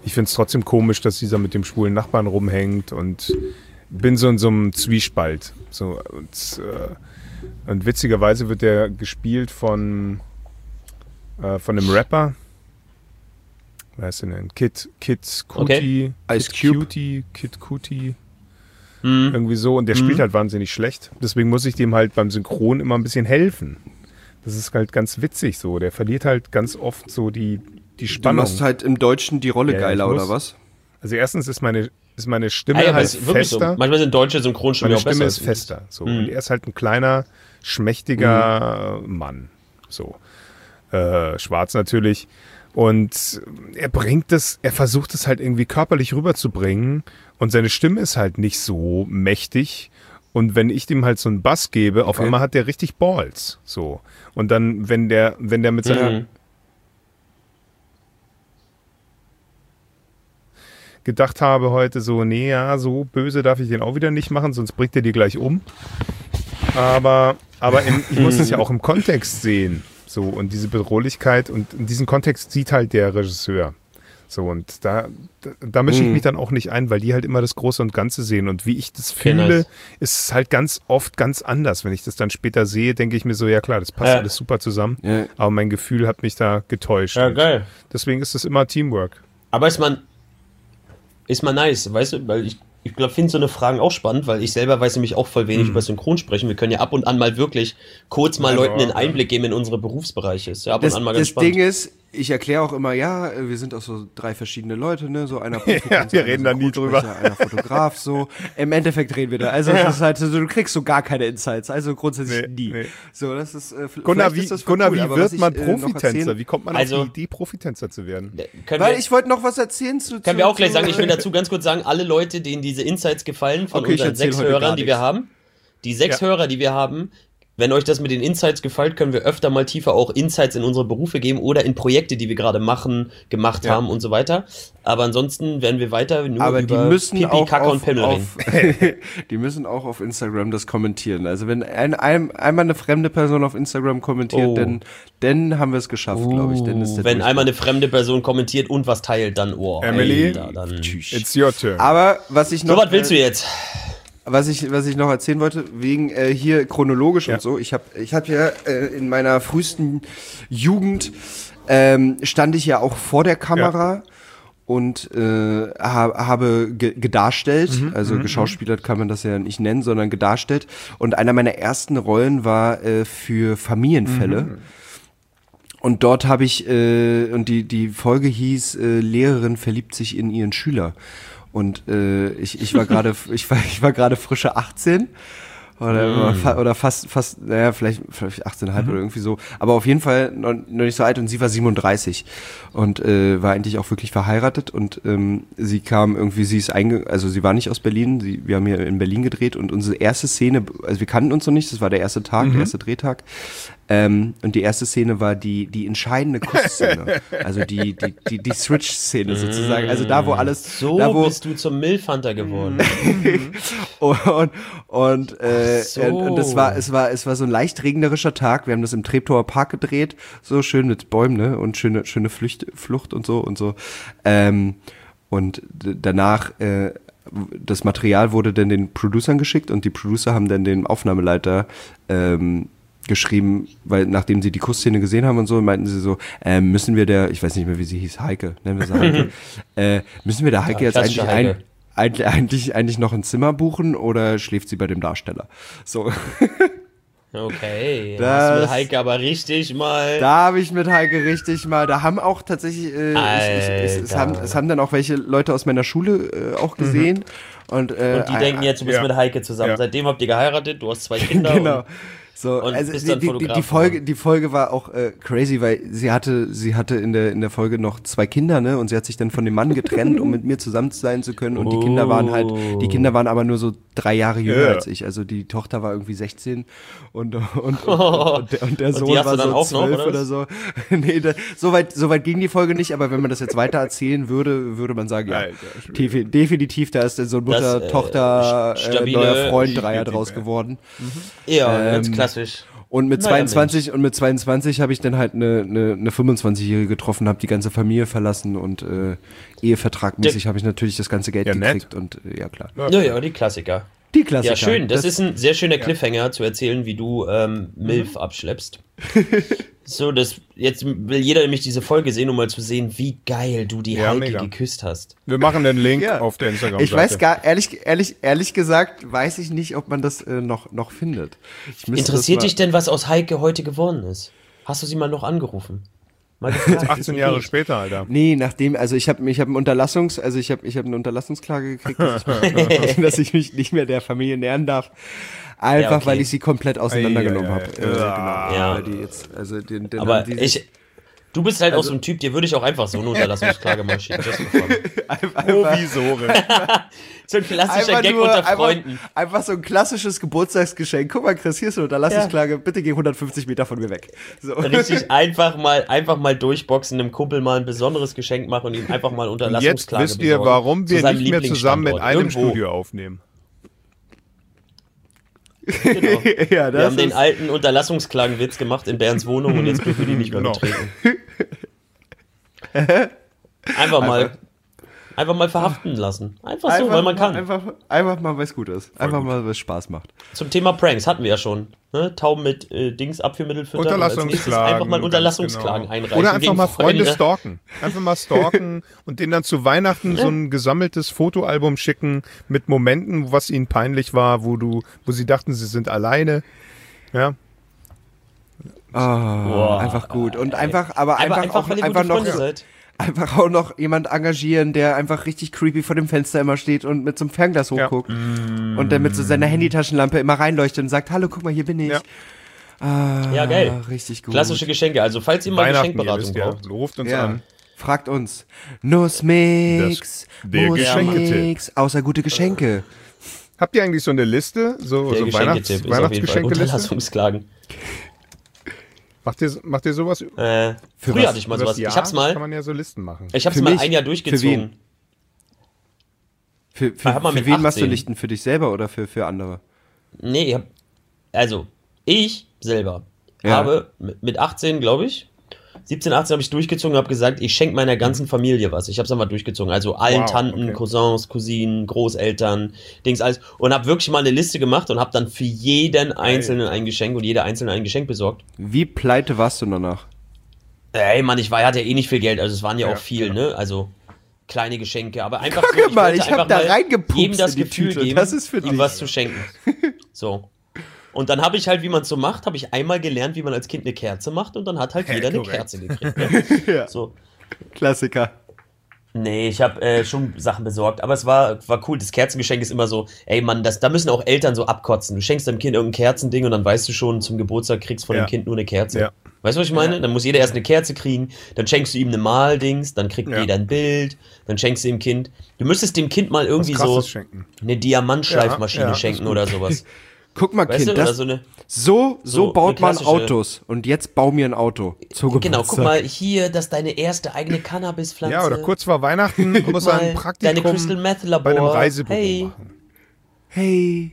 ich finde es trotzdem komisch, dass dieser mit dem schwulen Nachbarn rumhängt und bin so in so einem Zwiespalt. So, und, äh, und witzigerweise wird der gespielt von, äh, von einem Rapper. Wer ist denn denn? Kid, Kid Kuti, Okay. Ice Kid Cube. Cutie, Kid Kuti. Mhm. Irgendwie so. Und der spielt halt wahnsinnig schlecht. Deswegen muss ich dem halt beim Synchron immer ein bisschen helfen. Das ist halt ganz witzig so. Der verliert halt ganz oft so die, die Du Spannung. machst halt im Deutschen die Rolle Ja, ja, geiler, ich muss- oder was? Also erstens ist meine, ist meine Stimme Ah, ja, aber halt es ist wirklich so. fester. Manchmal sind deutsche Synchronstimmen Meine auch besser. Stimme ist als- fester. So. Mhm. Und er ist halt ein kleiner, schmächtiger Mann. So. Äh, schwarz natürlich. Und er bringt es, er versucht es halt irgendwie körperlich rüberzubringen. Und seine Stimme ist halt nicht so mächtig. Und wenn ich dem halt so einen Bass gebe, auf Okay. einmal hat der richtig Balls. So. Und dann, wenn der, wenn der mit seiner Mhm. gedacht habe heute so, nee, ja, so böse darf ich den auch wieder nicht machen, sonst bringt er die gleich um. Aber, aber im, ich muss es ja auch im Kontext sehen. So, und diese Bedrohlichkeit und in diesen Kontext sieht halt der Regisseur. So, und da, da, da mische ich mich dann auch nicht ein, weil die halt immer das Große und Ganze sehen. Und wie ich das Okay, fühle, nice. ist es halt ganz oft ganz anders. Wenn ich das dann später sehe, denke ich mir so, ja klar, das passt Ja. alles super zusammen. Ja. Aber mein Gefühl hat mich da getäuscht. Ja, Und geil. deswegen ist es immer Teamwork. Aber ist man, ist man nice, weißt du, weil ich, ich glaube, finde so eine Fragen auch spannend, weil ich selber weiß nämlich auch voll wenig über Synchron sprechen. Wir können ja ab und an mal wirklich kurz mal Ja, Leuten einen ja. Einblick geben in unsere Berufsbereiche. Ist ja ab Das, und an mal ganz das spannend. Ding ist, ich erkläre auch immer, ja, äh, wir sind auch so drei verschiedene Leute, ne, so einer Profitänzer, wir einer reden da nie Synchronsprecher, einer Fotograf, so. Im Endeffekt reden wir da. Also das ist halt so, du kriegst so gar keine Insights, also grundsätzlich Nee, nie. nee. So, das ist, äh, Gunnar, vielleicht wie, ist das voll Gunnar, cool, wie aber wird was ich, man äh, noch Profitänzer? erzählen- Wie kommt man Also- auf die Idee, Profitänzer zu werden? Können Weil wir, ich wollte noch was erzählen zu. können zu, wir auch gleich zu, sagen, ich will dazu ganz kurz sagen, alle Leute, denen diese Insights gefallen, von Okay, ich unseren erzähl sechs heute gar Hörern, die wir nichts. haben, die sechs Ja. Hörer, die wir haben, wenn euch das mit den Insights gefällt, können wir öfter mal tiefer auch Insights in unsere Berufe geben oder in Projekte, die wir gerade machen, gemacht Ja. haben und so weiter. Aber ansonsten werden wir weiter nur aber die über müssen Pipi, auch Kacke auf, und Pimmel reden. auf die müssen auch auf Instagram das kommentieren. Also wenn ein, ein, einmal eine fremde Person auf Instagram kommentiert, Oh. dann, dann haben wir es geschafft, glaube ich. Dann ist der Wenn Durchbruch. einmal eine fremde Person kommentiert und was teilt, dann oh, Emily? Alter, dann. It's your turn. Aber was ich noch So, was willst du äh, jetzt? was ich was ich noch erzählen wollte wegen äh, hier chronologisch Ja. und so. Ich habe ich habe ja äh, in meiner frühesten Jugend ähm, stand ich ja auch vor der Kamera. Und äh, ha, habe ge gedarstellt, also geschauspielert kann man das ja nicht nennen, sondern gedarstellt. Und einer meiner ersten Rollen war äh, für Familienfälle. Und dort habe ich, äh, und die, die Folge hieß, äh, Lehrerin verliebt sich in ihren Schüler. Und äh, ich, ich war gerade, ich war, ich war gerade frische achtzehn. Oder, Mm. fa oder fast, fast, naja, vielleicht, vielleicht achtzehn Komma fünf oder irgendwie so. Aber auf jeden Fall noch, noch nicht so alt und sie war siebenunddreißig und äh, war eigentlich auch wirklich verheiratet und ähm, sie kam irgendwie, sie ist einge, also sie war nicht aus Berlin, sie, wir haben hier in Berlin gedreht und unsere erste Szene, also wir kannten uns noch nicht, das war der erste Tag, der erste Drehtag. Ähm, und die erste Szene war die, die entscheidende Kussszene. Also die, die, die, die Switch-Szene sozusagen. Also da, wo alles, So da, wo, bist du zum Milfhunter geworden. und und äh, Ach so. und, und es war es war es war so ein leicht regnerischer Tag. Wir haben das im Treptower Park gedreht, so schön mit Bäumen, ne? Und schöne schöne Flücht, Flucht und so und so. Ähm, und d- danach äh, das Material wurde dann den Producern geschickt und die Producer haben dann den Aufnahmeleiter ähm, geschrieben, weil nachdem sie die Kussszene gesehen haben und so, meinten sie so, äh, müssen wir der, ich weiß nicht mehr, wie sie hieß, Heike, nennen wir sie Heike, äh, müssen wir der Heike Ja, jetzt eigentlich klassische ein, Heike. eigentlich, eigentlich, eigentlich noch ein Zimmer buchen oder schläft sie bei dem Darsteller? So, Okay, Das- hast du mit Heike aber richtig mal. da habe ich mit Heike richtig mal, da haben auch tatsächlich, äh, ich, ich, es, es, haben, es haben dann auch welche Leute aus meiner Schule äh, auch gesehen. Und, äh, und die denken jetzt, du bist ja. mit Heike zusammen. Ja. Seitdem habt ihr geheiratet, du hast zwei Kinder. genau. Und So, und also bist die, dann die, die, Fotograf die Folge, geworden. die Folge war auch äh, crazy, weil sie hatte, sie hatte in der in der Folge noch zwei Kinder, ne, und sie hat sich dann von dem Mann getrennt, um mit mir zusammen sein zu können. Und die Kinder waren halt, die Kinder waren aber nur so drei Jahre jünger Ja. als ich. Also die Tochter war irgendwie sechzehn und und, und, und, und, der, und der Und die Sohn hast du war dann so auch noch, zwölf oder oder was? so. Nee, da, so weit so weit ging die Folge nicht. Aber wenn man das jetzt weiter erzählen würde, würde man sagen, ja, Alter, defi- definitiv, da ist dann so ein Das, Mutter, äh, Tochter, äh, stabile- neuer Freund, Dreier definitiv, draus ja. geworden. ja, ganz Ähm, klassisch. Und mit Naja, zweiundzwanzig und mit zweiundzwanzig habe ich dann halt eine, eine, eine fünfundzwanzigjährige getroffen, habe die ganze Familie verlassen und äh, Ehevertragmäßig habe ich natürlich das ganze Geld Ja, nett. gekriegt und äh, ja klar. Ja, ja, die Klassiker. Die Klassiker. Ja, schön. Das, das ist ein sehr schöner Cliffhanger, zu erzählen, wie du ähm, Milf Mhm. abschleppst. So, das jetzt will jeder nämlich diese Folge sehen, um mal zu sehen, wie geil du die Ja, Heike mega. geküsst hast. Wir machen den Link Ja. auf der Instagram-Seite. Ich weiß gar, ehrlich, ehrlich, ehrlich gesagt, weiß ich nicht, ob man das äh, noch, noch findet. Ich müsste Interessiert das mal- dich denn, was aus Heike heute geworden ist? Hast du sie mal noch angerufen? Mal gefragt, achtzehn wie Jahre geht's? später, Alter. Nee, nachdem, also ich habe ich hab einen Unterlassungs, also ich habe ich hab eine Unterlassungsklage gekriegt, dass ich, dass ich mich nicht mehr der Familie nähern darf. Einfach, Ja, okay. weil ich sie komplett auseinandergenommen Ei, ei, habe. ei, Äh, genau. Ja. Weil die jetzt, also den, den Aber haben die sich- ich, du bist halt auch Also- so ein Typ, dir würde ich auch einfach so eine Unterlassungsklage mal schicken. Just for fun. Provisore. So ein klassischer einfach, Gag nur, unter einfach, Freunden. einfach so ein klassisches Geburtstagsgeschenk. Guck mal, Chris, hier ist eine Unterlassungsklage, bitte geh hundertfünfzig Meter von mir weg. So. Richtig einfach mal, einfach mal durchboxen, einem Kumpel mal ein besonderes Geschenk machen und ihm einfach mal Und jetzt Unterlassungsklage wisst ihr, besorgen. warum Zu wir seinem nicht mehr zusammen in Lieblingsstandort. einem Irgendwo. Studio aufnehmen. Genau. ja, Wir haben den ist, alten Unterlassungsklagenwitz gemacht in Bernds Wohnung und jetzt dürfen wir die nicht mehr Genau. betreten. Einfach mal, einfach mal verhaften lassen. Einfach so, einfach, weil man kann. Einfach, einfach mal, weil es gut ist. Einfach mal, weil es Spaß macht. Zum Thema Pranks hatten wir ja schon. Ne? Tauben mit äh, Dings Abführmittel füttern. Und als nächstes Unterlassungsklagen. einfach mal ganz Unterlassungsklagen genau. einreichen. Oder einfach gegen mal Freunde Freunde. stalken. Einfach mal stalken und denen dann zu Weihnachten so ein gesammeltes Fotoalbum schicken mit Momenten, was ihnen peinlich war, wo du, wo sie dachten, sie sind alleine. Ja. Ah, Boah. einfach gut. Und einfach, aber Einfach, einfach, einfach, auch, weil ihr einfach gute noch, Freunde seid. einfach auch noch jemand engagieren, der einfach richtig creepy vor dem Fenster immer steht und mit so einem Fernglas Ja. hochguckt. Und dann mit so seiner Handytaschenlampe immer reinleuchtet und sagt, hallo, guck mal, hier bin ich. Ja. Ah, Ja, geil. Richtig gut. Klassische Geschenke. Also, falls ihr mal Weihnachten, ihr Geschenkberatung wisst ja. braucht. Ruft uns Ja. an. Fragt uns. Nussmix. Das- der Nussmix. Außer gute Geschenke. Habt ihr eigentlich so eine Liste? So, Der so Weihnachts Geschenketipp ist auf jeden Fall Weihnachtsgeschenkeliste? Unterlassungsklagen. Macht ihr, macht ihr sowas? Äh, früher was? hatte ich mal Übers sowas. Jahr Ich hab's Kann mal, man ja so Listen machen. ich hab's Für mal mich? ein Jahr Für durchgezogen. Für, für, Hat man für mit wen machst du achtzehn. Lichten? Für dich selber oder für, für andere? Nee, ich hab, also, ich selber Ja. habe mit mit achtzehn, glaube ich, siebzehn, achtzehn habe ich durchgezogen und habe gesagt, ich schenke meiner ganzen Familie was. Ich habe es einfach durchgezogen. Also allen Wow, Tanten, okay. Cousins, Cousinen, Großeltern, Dings, alles. Und habe wirklich mal eine Liste gemacht und habe dann für jeden Einzelnen ein Geschenk und jeder Einzelne ein Geschenk besorgt. Wie pleite warst du danach? Ey, Mann, ich war, hatte ja eh nicht viel Geld, also es waren ja, Ja, auch viel, genau. ne? Also kleine Geschenke, aber einfach Guck so, ich mal, wollte ich hab einfach da mal reingepupst jedem das in die Gefühl Tüte. geben, Das ist für ihm dich. was zu schenken. So. Und dann habe ich halt, wie man es so macht, habe ich einmal gelernt, wie man als Kind eine Kerze macht und dann hat halt Ja, jeder eine korrekt. Kerze gekriegt. Ne? Ja. So. Klassiker. Nee, ich habe äh, schon Sachen besorgt, aber es war, war cool. Das Kerzengeschenk ist immer so, ey Mann, das, da müssen auch Eltern so abkotzen. Du schenkst deinem Kind irgendein Kerzending und dann weißt du schon, zum Geburtstag kriegst von Ja. dem Kind nur eine Kerze. Ja. Weißt du, was ich meine? Dann muss jeder erst eine Kerze kriegen, dann schenkst du ihm eine Maldings, dann kriegt Ja. jeder ein Bild, dann schenkst du dem Kind. Du müsstest dem Kind mal irgendwie Was so Krasses schenken. eine Diamantschleifmaschine Ja, ja, schenken ist gut. oder sowas. Guck mal, Weißt Kind, du, oder das, so eine. so, so, so baut eine man klassische- Autos. Und jetzt bau mir ein Auto. Zur Genau, guck Geburtstag. mal, hier, das ist deine erste eigene Cannabispflanze. Ja, oder kurz vor Weihnachten muss Guck er mal, ein Praktikum deine Crystal Meth Labor. bei einem Reisebüro Hey. machen. Hey,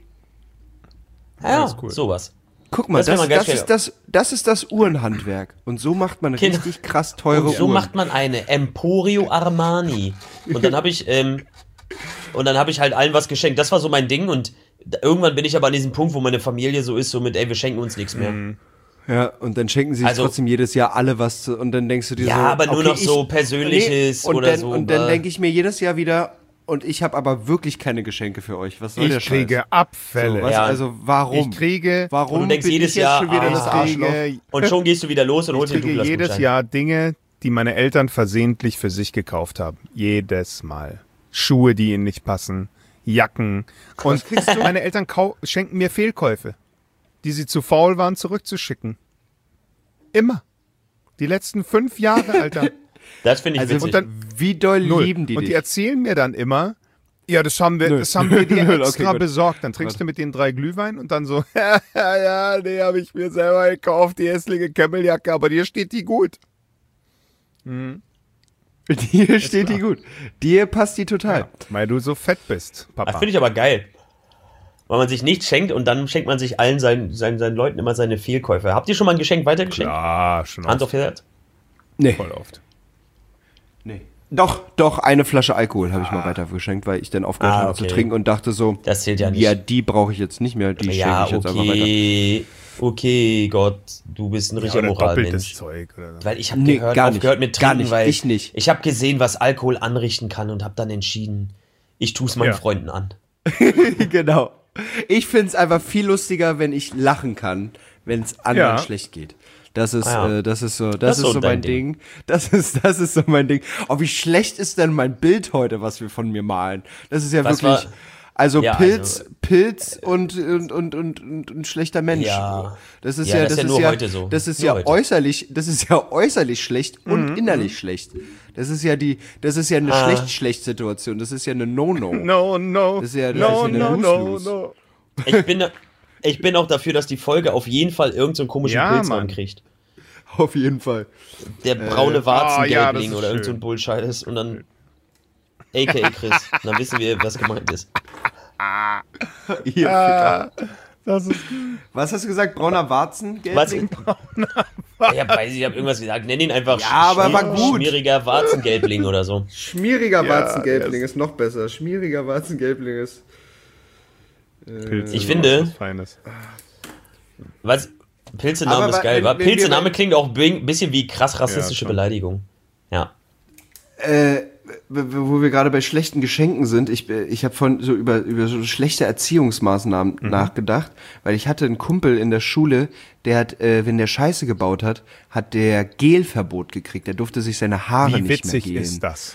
Ja, Das ist cool. sowas. guck mal, Das wär das, mal ganz das, geil. ist das, das ist das Uhrenhandwerk. Und so macht man Genau. richtig krass teure Und so Uhren. macht man eine Emporio Armani. Und dann habe ich, ähm, und dann habe ich halt allen was geschenkt. Das war so mein Ding und da- irgendwann bin ich aber an diesem Punkt, wo meine Familie so ist, so mit, ey, wir schenken uns nichts mehr. Ja, und dann schenken sie sich Also- trotzdem jedes Jahr alle was zu, und dann denkst du dir Ja, so, aber nur okay, noch so Persönliches und oder dann, so, Und dann aber- denke ich mir jedes Jahr wieder, und ich habe aber wirklich keine Geschenke für euch. Was soll der Ich Scheiß? kriege Abfälle. So, was, Ja. Also warum? Ich kriege, warum Und du denkst bin jedes ich jetzt Jahr, schon wieder ah, das Arschloch? kriege, Und schon gehst du wieder los und ich holst den kriege Douglas jedes Jahr Dinge, die meine Eltern versehentlich für sich gekauft haben. Jedes Mal. Schuhe, die ihnen nicht passen, Jacken. Und meine Eltern kau- schenken mir Fehlkäufe, die sie zu faul waren zurückzuschicken. Immer. Die letzten fünf Jahre, Alter. Das finde ich Also witzig. und dann- wie doll Null. lieben die und die dich? erzählen mir dann immer, ja, das haben wir, Nö. das haben wir dir Null, okay, extra gut. besorgt. Dann trinkst du mit denen drei Glühwein und dann so, ja, ja, nee, habe ich mir selber gekauft, die hässliche Kämmeljacke, aber dir steht die gut. Dir steht die gut. Dir passt die total. Weil du so fett bist, Das Papa. finde ich aber geil. weil man sich nichts schenkt und dann schenkt man sich allen seinen, seinen, seinen Leuten immer seine Fehlkäufe. Habt ihr schon mal ein Geschenk weitergeschenkt? Ja, schon Hand oft. auf Herz? Nee. Voll oft. Nee. Doch, doch, eine Flasche Alkohol habe ich mal weitergeschenkt, weil ich dann aufgehört Ah, habe okay. zu trinken und dachte so, Das zählt ja nicht. ja, die brauche ich jetzt nicht mehr, die Ja, schenke ich jetzt einfach weiter. okay. Okay, Gott, du bist ein Ja, richtiger oder doppeltes Moralmensch. Zeug oder so. Weil ich habe Nee, gehört, gar nicht. aufgehört mit Gar Trinken, nicht. weil Ich nicht. ich habe gesehen, was Alkohol anrichten kann und habe dann entschieden, ich tue es meinen Ja. Freunden an. Genau. Ich find's einfach viel lustiger, wenn ich lachen kann, wenn es anderen Ja. schlecht geht. Das ist, Ah ja. äh, das ist so, das, Das ist ist so so dein mein Ding. Das ist, das ist so mein Ding. Oh, wie schlecht ist denn mein Bild heute, was wir von mir malen? Das ist ja Was wirklich, war- also Ja, Pilz, also- Pilz und, und, und, und, und ein schlechter Mensch. Ja. Das ist Ja, ja, das ist ja nur heute so. das ist Nur ja heute. äußerlich, das ist ja äußerlich schlecht Mhm, und innerlich schlecht. Das ist ja die, das ist ja eine Ah. schlecht-schlecht-Situation. Das ist ja eine No-No. No, no, Das ist ja- das no, ist ja eine no, no, Lose-Lose. no. Ich bin, ich bin auch dafür, dass die Folge auf jeden Fall irgendeinen so einen komischen Ja, Pilznamen Mann. kriegt. Auf jeden Fall. Der braune Warzengelbling ah, ja, das ist oder irgend so schön. ein Bullshit ist und dann A K A Chris. Dann wissen wir, was gemeint ist. Hier, Ah, das ist Was hast du gesagt? Brauner Warzen? Was? Ich hab, weiß, ich habe irgendwas gesagt. Nenn ihn einfach Ja, aber schmier- war gut. schmieriger Warzengelbling oder so. Schmieriger Ja, Warzengelbling ist noch besser. Schmieriger Warzengelbling ist. Pilze, Ich so finde- was Feines. Was? Pilzename Aber ist wa- geil, wenn- wa? wenn wir Pilzename bei- klingt auch ein bisschen wie krass rassistische Ja, schon. Beleidigung. Ja. Äh, w- wo wir gerade bei schlechten Geschenken sind, ich, äh, ich habe von so über, über so schlechte Erziehungsmaßnahmen nachgedacht, weil ich hatte einen Kumpel in der Schule, der hat, äh, wenn der Scheiße gebaut hat, hat der Gelverbot gekriegt. Der durfte sich seine Haare Wie nicht witzig mehr gelen. ist das?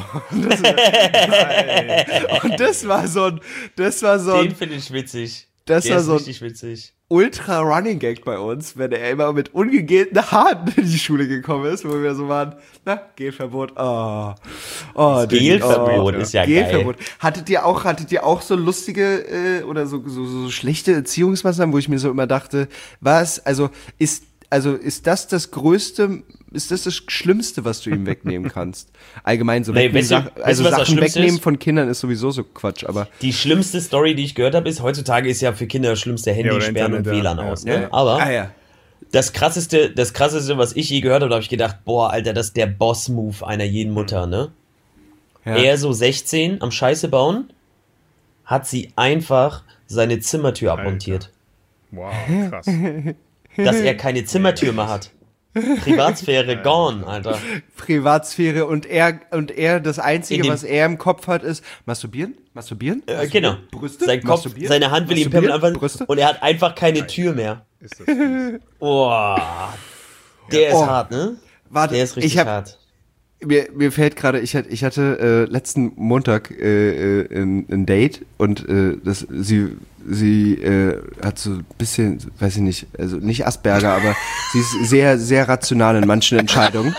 Und das war so ein, das war so Den ein finde ich witzig. Das Der war ist so ein- richtig witzig. ultra Running Gag bei uns, wenn er immer mit ungegelten Haaren in die Schule gekommen ist, wo wir so waren, na, Gelverbot, oh. oh Gelverbot oh, ist ja Gelverbot. Hattet ihr auch, hattet ihr auch so lustige äh, oder so, so, so schlechte Erziehungsmaßnahmen, wo ich mir so immer dachte, was, also ist, also ist das das Größte, ist das das Schlimmste, was du ihm wegnehmen kannst? Allgemein so Nee, wegnehmen, weißt du- Sach- weißt du, also was das Sachen Schlimmste wegnehmen ist? von Kindern ist sowieso so Quatsch, aber Die schlimmste Story, die ich gehört habe, ist, heutzutage ist ja für Kinder das schlimmste Handy oder sperren und Internet, W L A N ja. aus. Ne? ja. Aber ah, ja. das krasseste, das krasseste, was ich je gehört habe, da habe ich gedacht, boah, Alter, das ist der Boss-Move einer jeden Mutter, ne? Ja. Er so sechzehn am Scheiße bauen, hat sie einfach seine Zimmertür abmontiert. Wow, krass. Dass er keine Zimmertür mehr hat. Privatsphäre gone, Alter. Privatsphäre und er und er das einzige, In dem- was er im Kopf hat, ist masturbieren, masturbieren, Äh, masturbieren? genau. Brüste, Sein Kopf, masturbieren, seine Hand will ihm masturbieren, pimmeln einfach Brüste. und er hat einfach keine Tür mehr. Ist das fies. Boah. Der ist Oh. hart, ne? Warte, Der ist richtig ich hab, hart. mir, mir fällt gerade, ich hatte, ich hatte äh, letzten Montag äh, äh, ein, ein Date und äh, das, sie, sie äh, hat so ein bisschen, weiß ich nicht, also nicht Asperger, aber sie ist sehr, sehr rational in manchen Entscheidungen.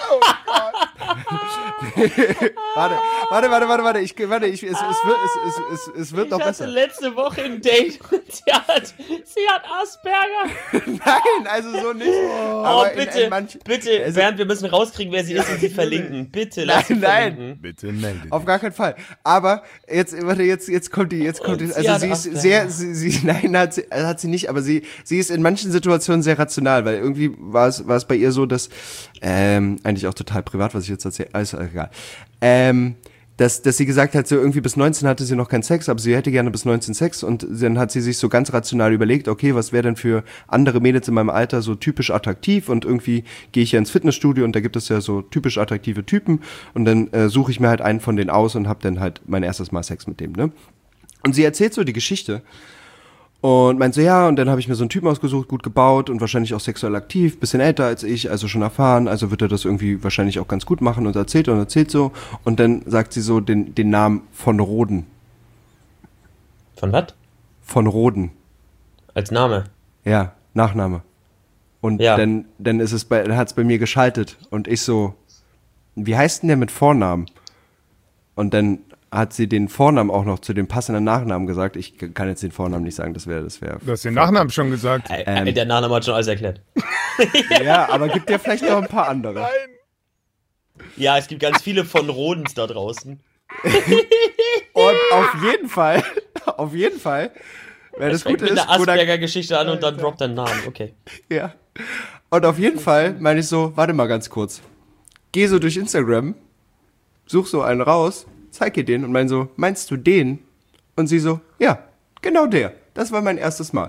warte, warte, warte, warte, warte, ich, warte, ich, es, es wird, es, es, es, es wird Ich noch hatte besser. letzte Woche ein Date und sie hat, sie hat Asperger. Nein, also so nicht. Oh, aber in- bitte, in manch- bitte, also- Bernd, wir müssen rauskriegen, wer sie ist und sie verlinken. Bitte, lass Nein, sie nein. verlinken. Bitte melde Auf gar keinen Fall. Aber jetzt, warte, jetzt, jetzt kommt die, jetzt kommt Und die, sie also hat sie ist Asperger. sehr, sie, sie, nein, hat sie, hat sie nicht, aber sie, sie ist in manchen Situationen sehr rational, weil irgendwie war es, war es bei ihr so, dass, ähm, eigentlich auch total privat, was ich jetzt erzähle, alles egal, ähm, dass, dass sie gesagt hat, so irgendwie bis neunzehn hatte sie noch keinen Sex, aber sie hätte gerne bis neunzehn Sex und dann hat sie sich so ganz rational überlegt, okay, was wäre denn für andere Mädels in meinem Alter so typisch attraktiv und irgendwie gehe ich ja ins Fitnessstudio und da gibt es ja so typisch attraktive Typen und dann äh, suche ich mir halt einen von denen aus und habe dann halt mein erstes Mal Sex mit dem, ne? Und sie erzählt so die Geschichte und meint so, ja, und dann habe ich mir so einen Typen ausgesucht, gut gebaut und wahrscheinlich auch sexuell aktiv, bisschen älter als ich, also schon erfahren, also wird er das irgendwie wahrscheinlich auch ganz gut machen und erzählt und erzählt so und dann sagt sie so den, den Namen von Roden, Von was? von Roden, Als Name. ja, Nachname. Und Ja. dann, dann ist es bei, dann hat's bei mir geschaltet und ich so, wie heißt denn der mit Vornamen? Und dann hat sie den Vornamen auch noch zu dem passenden Nachnamen gesagt. Ich kann jetzt den Vornamen nicht sagen, das wäre, das wäre. Du hast den Nachnamen schon gesagt. Äh, Ähm. äh, der Nachname hat schon alles erklärt. Ja, aber gibt ja vielleicht noch ein paar andere. Ja, es gibt ganz viele von Rodens da draußen. Und auf jeden Fall, auf jeden Fall Wer das Fängt Gute mit ist, einer Gunnar, Asperger-Geschichte an und dann droppt deinen Namen. Okay. ja. Und auf jeden Fall meine ich so, warte mal ganz kurz. Geh so durch Instagram, such so einen raus, zeig ihr den und mein so, meinst du den? Und sie so, ja, genau der. Das war mein erstes Mal.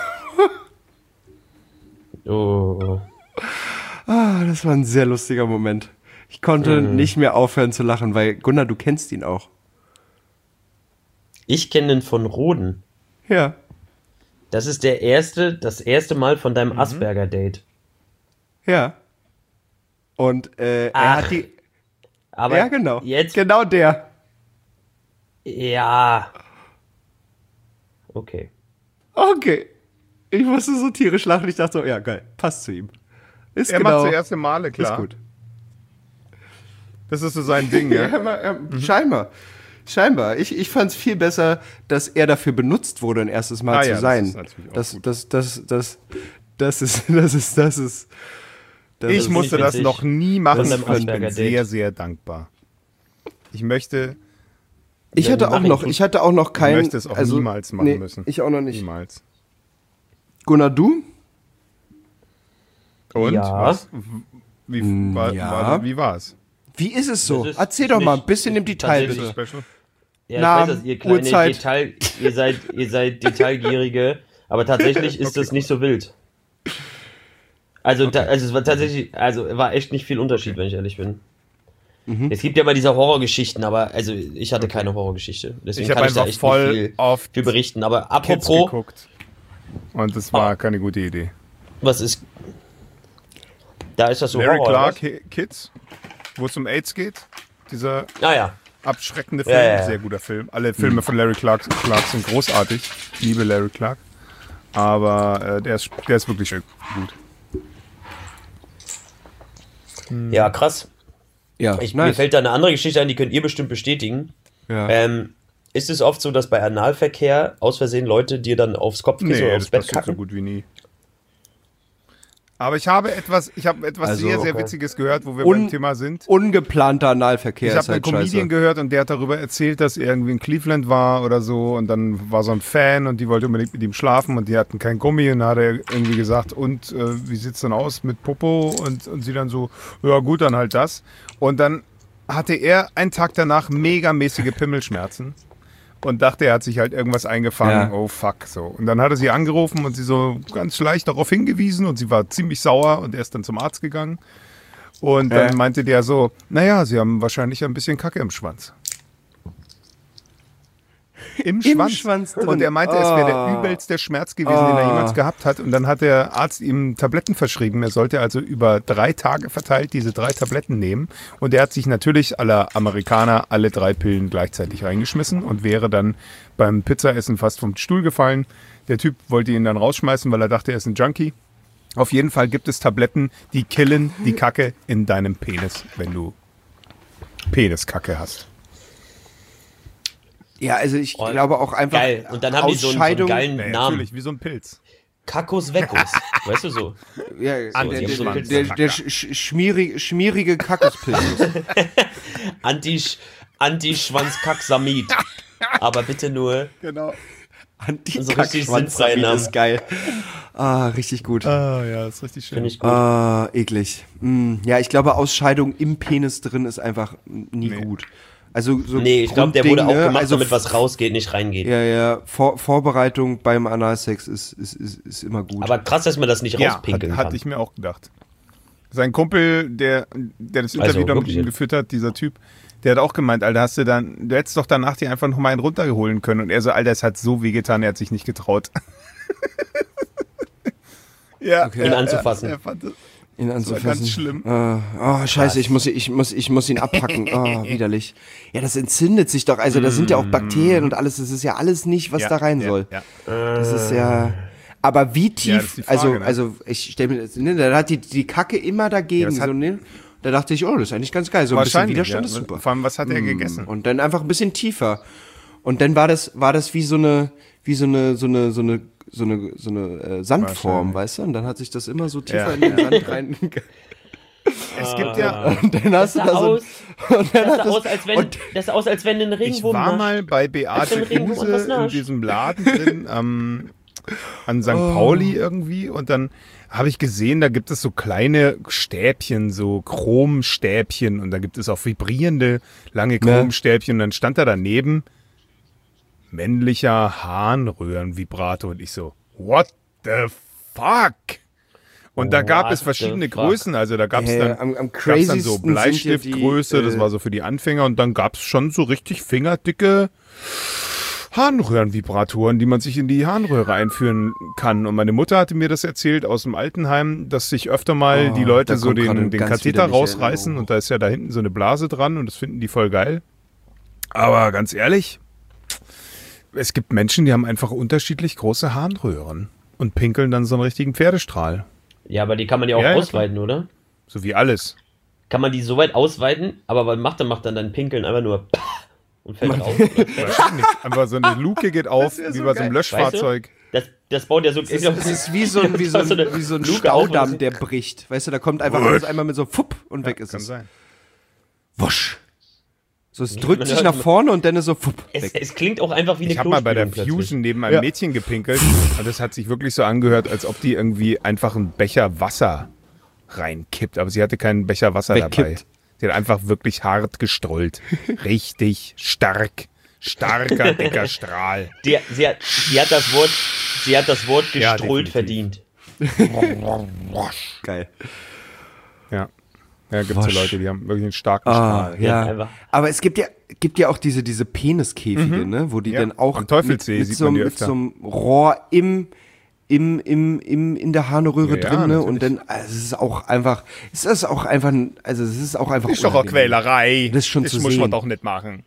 Oh. Ah, das war ein sehr lustiger Moment. Ich konnte Mhm. nicht mehr aufhören zu lachen, weil Gunnar, du kennst ihn auch. Ich kenne den von Roden. Ja. Das ist der erste, das erste Mal von deinem Asperger-Date. Ja. Und äh, er Ach, hat die. Aber ja, genau. jetzt, Genau der. ja. Okay. Okay. Ich musste so tierisch lachen. Ich dachte so, ja, geil. Passt zu ihm. Ist Er genau. macht so erste Male, klar. Ist gut. Das ist so sein Ding, ja. Ja, aber, ähm, Scheinbar. Scheinbar. Ich, ich fand es viel besser, dass er dafür benutzt wurde, ein erstes Mal Ah zu ja, das sein. ist natürlich auch das, gut. das, das, das, das ist, das ist, das ist. Das Ich ist, musste nicht das witzig. noch nie machen Das ist ein und ich bin Asperger-Date. sehr, sehr dankbar. Ich möchte, ich hatte auch Mach ich noch, nicht. ich hatte auch noch keinen. möchte es auch niemals machen nee, müssen. Ich auch noch nicht. niemals. Gunnar, du? Und? Ja. Was? Wie, war, ja. war, wie war's? Wie ist es so? Das ist Erzähl doch mal ein nicht- bisschen im Detail, tatsächlich- bitte. Special? Ja, ich Namen, weiß, dass ihr kleine Uhrzeit. Detail, ihr seid, ihr seid Detailgierige, aber tatsächlich ist das nicht so wild. Also, ta- also es war tatsächlich, also war echt nicht viel Unterschied, wenn ich ehrlich bin. Mhm. Es gibt ja mal diese Horrorgeschichten, aber also ich hatte keine Horrorgeschichte. Deswegen Ich habe kann ich da einfach echt voll nicht viel, auf viel berichten. Aber Kids apropos, geguckt. Und das war Ah. keine gute Idee. was ist. Da ist das so Larry Horror. Clark, oder Hi- Kids, wo es um AIDS geht. Dieser was? Ah ja. abschreckende Film, Ja, ja, ja. sehr guter Film. Alle Filme von Larry Clark, Clark sind großartig. Ich liebe Larry Clark. Aber äh, der, ist, der ist wirklich gut. Ja, krass. Ja, Ich, Mir fällt da eine andere Geschichte ein, die könnt ihr bestimmt bestätigen. Ja. Ähm, ist es oft so, dass bei Analverkehr aus Versehen Leute dir dann aufs Kopfkissen Nee, oder das aufs Bett passiert so kacken? gut wie nie. Aber ich habe etwas, ich habe etwas Also, sehr, sehr okay. Witziges gehört, wo wir Un- beim Thema sind. Ungeplanter Analverkehr Ich ist habe einen halt Comedian scheiße. gehört und der hat darüber erzählt, dass er irgendwie in Cleveland war oder so und dann war so ein Fan und die wollte unbedingt mit ihm schlafen und die hatten kein Gummi und dann hat er irgendwie gesagt, und äh, wie sieht's denn aus mit Popo? Und, und sie dann so, ja gut, dann halt das. Und dann hatte er einen Tag danach megamäßige Pimmelschmerzen und dachte, er hat sich halt irgendwas eingefangen. Ja. Oh fuck, so. Und dann hat er sie angerufen und sie so ganz leicht darauf hingewiesen und sie war ziemlich sauer und er ist dann zum Arzt gegangen. Und dann Ja. meinte der so, naja, sie haben wahrscheinlich ein bisschen Kacke im Schwanz. Im Schwanz. Schwanz drin. Und er meinte, es wäre der Ah. übelste Schmerz gewesen, den er Ah. jemals gehabt hat. Und dann hat der Arzt ihm Tabletten verschrieben. Er sollte also über drei Tage verteilt diese drei Tabletten nehmen. Und er hat sich natürlich aller Amerikaner alle drei Pillen gleichzeitig reingeschmissen und wäre dann beim Pizzaessen fast vom Stuhl gefallen. Der Typ wollte ihn dann rausschmeißen, weil er dachte, er ist ein Junkie. Auf jeden Fall gibt es Tabletten, die killen die Kacke in deinem Penis, wenn du Peniskacke hast. Ja, also ich Oh, glaube auch einfach Geil. Und dann haben die so einen, so einen Ausscheidung. geilen Nee, Namen. natürlich, wie so ein Pilz. Kakos Vekos. Weißt du so? Ja, So, der, die haben so der, einen der, der, der sch- sch- schmierige, schmierige Kaktuspilz. Anti, Anti-Schwanz-Kack-Samid. Aber bitte nur. Genau. So richtig sinnfreie Anti-Kackschwanz Namen. ist geil. Ah, richtig gut. Ah, ja, das ist richtig schön. Finde ich gut. Ah, eklig. Mm, ja, ich glaube, Ausscheidung im Penis drin ist einfach nie Nee. gut. Also so Nee, ich glaube, der wurde auch Grunddinge, gemacht, also damit was rausgeht, nicht reingeht. Ja, ja, Vor Vorbereitung beim Analsex ist, ist, ist, ist immer gut. Aber krass, dass man das nicht Ja, rauspinkeln hat, kann. hatte ich mir auch gedacht. Sein Kumpel, der, der das Also, Interview dann mit wirklich ihm jetzt? geführt hat, dieser Typ, der hat auch gemeint, Alter, hast du dann, du hättest doch danach dir einfach noch mal einen runterholen können. Und er so, Alter, es hat so wehgetan, er hat sich nicht getraut. ja, Okay. Ihn anzufassen. Er, er fand das, ihn das war anzufassen. ganz schlimm. Äh, oh, scheiße, ich muss, ich, muss, ich muss ihn abpacken. Oh, widerlich. Ja, das entzündet sich doch. Also da sind ja auch Bakterien und alles. Das ist ja alles nicht, was Ja, da rein ja, soll. Ja. Das ist ja... Aber wie tief, Ja, das ist die Frage, also, ne? also ich stelle mir das, ne, da hat die, die Kacke immer dagegen. Ja, das hat- so, ne? Da dachte ich, oh, das ist eigentlich ganz geil. So ein bisschen Wahrscheinlich, Widerstand ja. ist super. Vor allem, was hat er Mm, gegessen? Und dann einfach ein bisschen tiefer. Und dann war das, war das wie so eine, wie so eine, so eine, so eine, so eine, so eine äh, Sandform, Wahrscheinlich. weißt du? Und dann hat sich das immer so tiefer Ja, in den Sand rein. Es gibt ja. Und dann hast Das du sah da so. aus, Und dann das hat sah das, aus, als wenn, und, das sah aus, als wenn ein Ich Regenwurm war nascht. mal bei Als Beate wenn Regenwurm was Kruse in nascht. diesem Laden drin am, an Sankt Pauli irgendwie und dann habe ich gesehen, da gibt es so kleine Stäbchen, so Chromstäbchen und da gibt es auch vibrierende lange Chromstäbchen und dann stand da daneben männlicher Harnröhrenvibrator und ich so, what the fuck? Und da gab What es verschiedene the fuck? Größen, also da gab es Äh, dann, am- am gab's dann so crazysten sind ja Bleistiftgröße, die, das äh, war so für die Anfänger und dann gab es schon so richtig fingerdicke Harnröhrenvibratoren, die man sich in die Harnröhre einführen kann. Und meine Mutter hatte mir das erzählt aus dem Altenheim, dass sich öfter mal Oh, die Leute da so kommt gerade den, eine den ganz Katheter widerliche rausreißen Erinnerung. und da ist ja da hinten so eine Blase dran und das finden die voll geil. Aber ganz ehrlich, es gibt Menschen, die haben einfach unterschiedlich große Harnröhren und pinkeln dann so einen richtigen Pferdestrahl. Ja, aber die kann man ja auch Ja, ja, ausweiten, oder? So wie alles. Kann man die so weit ausweiten, aber was macht er? Macht dann dein Pinkeln einfach nur und fällt raus. Wahrscheinlich. Einfach so eine Luke geht auf, wär wie so bei so einem geil. Löschfahrzeug. Das, das baut ja so. es, ist, es ist wie so ein, wie so ein, wie so ein Staudamm, der bricht. Weißt du, da kommt einfach alles einmal mit so Fupp und weg ist Kann es. sein. Wusch. So, es drückt sich nach vorne und dann ist so Fupp. Es, Weg. es klingt auch einfach wie eine Ich habe mal bei der Klospülung plötzlich. Fusion neben einem Ja. Mädchen gepinkelt und das hat sich wirklich so angehört, als ob die irgendwie einfach einen Becher Wasser reinkippt. Aber sie hatte keinen Becher Wasser dabei. Wegkippt. Sie hat einfach wirklich hart gestrollt. Richtig stark. Starker, dicker Strahl. Die, sie, hat, sie, hat das Wort, sie hat das Wort Ja, gestrollt definitiv. verdient. Geil. Ja. Ja, gibt so Wasch. Leute, die haben wirklich einen starken Ah, Strahl. ja. einfach. Aber es gibt ja, gibt ja auch diese, diese Peniskäfige, ne, wo die Ja, dann auch am Teufelssee mit, mit, sieht so, man die mit öfter. so einem Rohr im, im, im, im, in der Harnröhre Ja, ja, drin, ne, und natürlich. dann, also es ist auch einfach, es ist auch einfach, ein- also es ist auch einfach Ist doch auch unangenehm. Quälerei. Das ist schon das zu muss sehen. man doch nicht machen.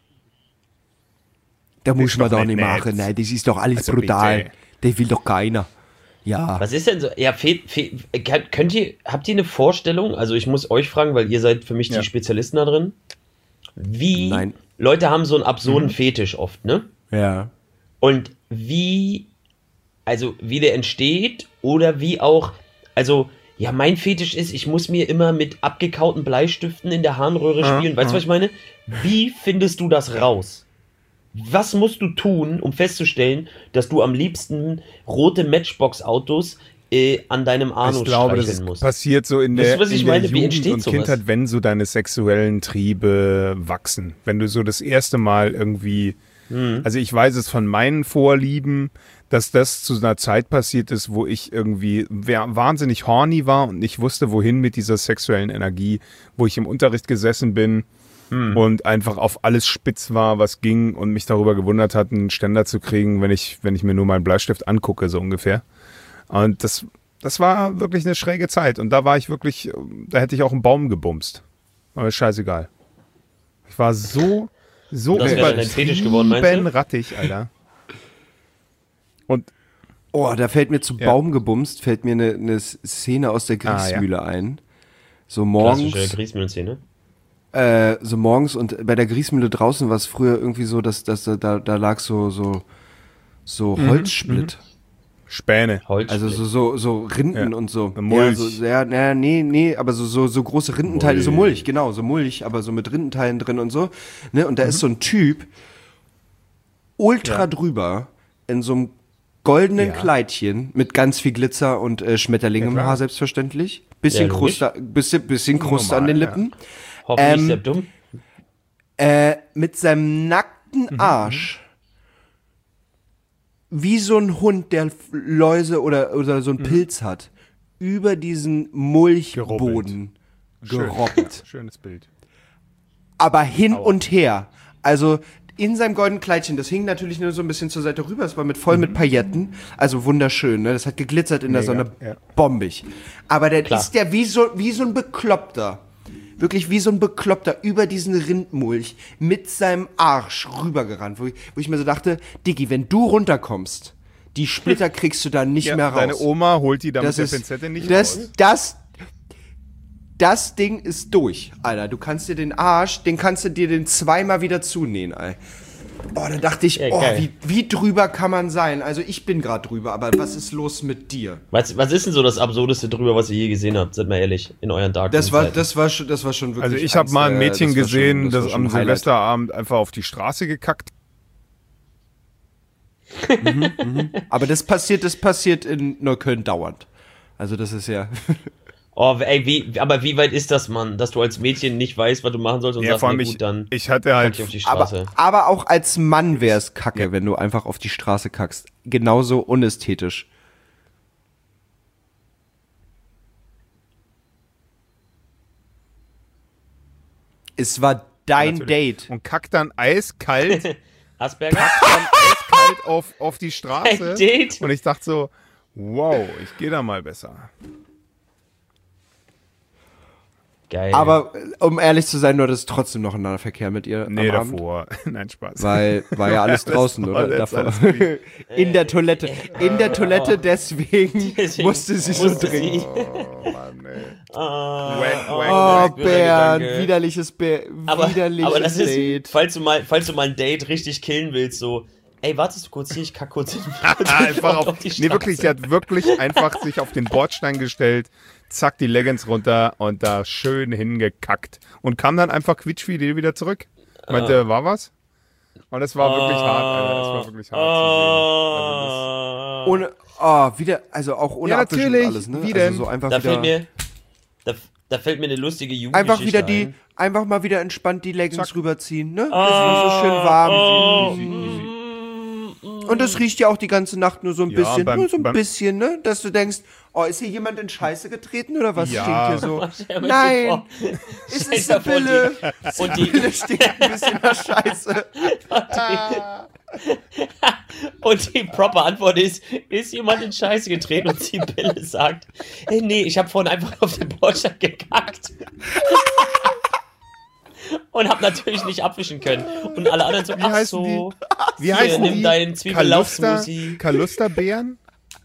Da muss ist man doch doch nicht nicht nett. machen, nein, das ist doch alles Also brutal. bitte. Das will doch keiner. Ja. Was ist denn so? Ja, fe, fe, kann- könnt ihr, habt ihr eine Vorstellung? Also ich muss euch fragen, weil ihr seid für mich Ja. die Spezialisten da drin. Wie Nein. Leute haben so einen absurden Mhm. Fetisch oft, ne? Ja. Und wie, also wie der entsteht oder wie auch, also ja, mein Fetisch ist, ich muss mir immer mit abgekauten Bleistiften in der Harnröhre spielen. Weißt du, was ich meine? Wie findest du das raus? Was musst du tun, um festzustellen, dass du am liebsten rote Matchbox-Autos äh, an deinem Anus Ich glaube, das streicheln musst? passiert so in Wisst der, ihr, was ich in der meine? Wie Jugend entsteht und sowas? Kindheit, wenn so deine sexuellen Triebe wachsen. Wenn du so das erste Mal irgendwie, Hm. also ich weiß es von meinen Vorlieben, dass das zu einer Zeit passiert ist, wo ich irgendwie wer- wahnsinnig horny war und nicht wusste, wohin mit dieser sexuellen Energie, wo ich im Unterricht gesessen bin Hm. und einfach auf alles spitz war, was ging und mich darüber gewundert hat, einen Ständer zu kriegen, wenn ich, wenn ich mir nur meinen Bleistift angucke, so ungefähr. Und das, das war wirklich eine schräge Zeit. Und da war ich wirklich, da hätte ich auch einen Baum gebumst. Aber ist scheißegal. Ich war so, so Das wäre dein Fetisch geworden, meinst du? rattig, Alter. Und Oh, da fällt mir zu Ja. Baum gebumst, fällt mir eine, eine Szene aus der Ah, ja. Grießmühle ein. So morgens, Klassische Grießmühlenszene. äh, so morgens und bei der Grießmühle draußen war es früher irgendwie so, dass, dass da, da, da lag so, so, so Mhm, Holzsplit. Späne. Holz. Also so, so, so Rinden Ja. und so. Mulch. Ja, so, ja, na, nee, nee, aber so, so, so große Rindenteile, Mulch. so Mulch, genau, so Mulch, aber so mit Rindenteilen drin und so. Ne? Und da ist so ein Typ, ultra Ja. drüber, in so einem goldenen Ja. Kleidchen mit ganz viel Glitzer und äh, Schmetterling Ja, im klar. Haar, selbstverständlich. Bisschen Ja, Kruste, bisschen, bisschen Kruste an den Normal, Lippen. Hoffentlich ähm, sehr dumm. Äh, mit seinem nackten Mhm, Arsch. Wie so ein Hund, der Läuse oder, oder so einen Mhm. Pilz hat. Über diesen Mulchboden gerobbt. Schönes Bild. Aber hin und her. Also in seinem goldenen Kleidchen, das hing natürlich nur so ein bisschen zur Seite rüber, es war mit voll mit Pailletten, also wunderschön, ne? Das hat geglitzert in der Mhm. Mega, Sonne, ja. bombig. Aber dann Klar. ist der wie so, wie so ein Bekloppter, wirklich wie so ein Bekloppter über diesen Rindmulch mit seinem Arsch rübergerannt, wo ich, wo ich mir so dachte, Diggi, wenn du runterkommst, die Splitter kriegst du da nicht Ja, mehr raus. deine Oma holt die da mit das der ist, Pinzette nicht das, raus. das, das Ding ist durch, Alter. Du kannst dir den Arsch, den kannst du dir den zweimal wieder zunähen, Alter. Oh, da dachte ich, Ja, oh, geil. wie, wie drüber kann man sein? Also ich bin gerade drüber, aber was ist los mit dir? Was, was ist denn so das Absurdeste drüber, was ihr je gesehen habt? Seid mal ehrlich, in euren Dark Das war, Zeiten. das war schon, das war schon wirklich. Also ich habe eins mal ein der- Mädchen das war gesehen, schon, das, war schon am ein Highlight. Silvesterabend einfach auf die Straße gekackt. Aber das passiert, das passiert in Neukölln dauernd. Also das ist ja. Oh, ey, wie, aber wie weit ist das, Mann, dass du als Mädchen nicht weißt, was du machen sollst und Ja, sagst, vor allem na ich, gut, dann ich hatte kack halt, ich auf die Straße. aber, aber auch als Mann wär's kacke, wenn du einfach auf die Straße kackst. Genauso unästhetisch. Es war dein natürlich. Date. Und kackt dann eiskalt, Asperger? dann eiskalt auf, auf die Straße. Ein Date? Und ich dachte so, wow, ich gehe da mal besser. Geil. Aber äh, um ehrlich zu sein, du hattest trotzdem noch einen Nahverkehr mit ihr Nee, am Abend. davor. Nein, Spaß. Weil war ja alles draußen, war oder? jetzt Davor. alles clean. In der Toilette. In der Toilette, deswegen, Deswegen musste sie so musste dringend. sie- Oh, Mann, ey. Ah, Wack, oh, wack, Oh, wack. böser Bernd, Gedanke. widerliches, Be aber, widerliches aber das ist, Date. falls du mal, falls du mal ein Date richtig killen willst, so, ey, wartest du kurz hier, ich kack kurz hin. Einfach auf, die nee, Straße. wirklich, sie hat wirklich einfach sich auf den Bordstein gestellt, zack, die Leggings runter und da schön hingekackt. Und kam dann einfach quietschfidel wieder zurück. Meinte, war was? Und es war wirklich hart, Alter. Es war wirklich hart Ah. Ohne, oh, wieder, also auch ohne Ja, Abwischen und natürlich. alles, ne? Wie also denn? so einfach Da wieder, fällt mir, da, da fällt mir eine lustige Jugendgeschichte einfach wieder die, ein. einfach mal wieder entspannt die Leggings Zack. rüberziehen, ne? Das ist so schön warm. Oh. Easy, easy. Und das riecht ja auch die ganze Nacht nur so ein Ja, bisschen, beim- nur so ein beim- bisschen, ne? Dass du denkst, oh, ist hier jemand in Scheiße getreten oder was Ja. stinkt hier so? Stell dir Nein, vor, es stell ist dir eine vor, Pille. die- Und die, Pille stinkt ein bisschen nach Scheiße. und die proper Antwort ist, ist jemand in Scheiße getreten und die Pille sagt, hey, nee, ich habe vorhin einfach auf den Bordstein gekackt. Und hab natürlich nicht abwischen können. Und alle anderen so, Wie ach heißen so, Wie hier, heißen nimm die? deinen Kaluster, Zwiebellauchsmoothie. Kalusterbeeren?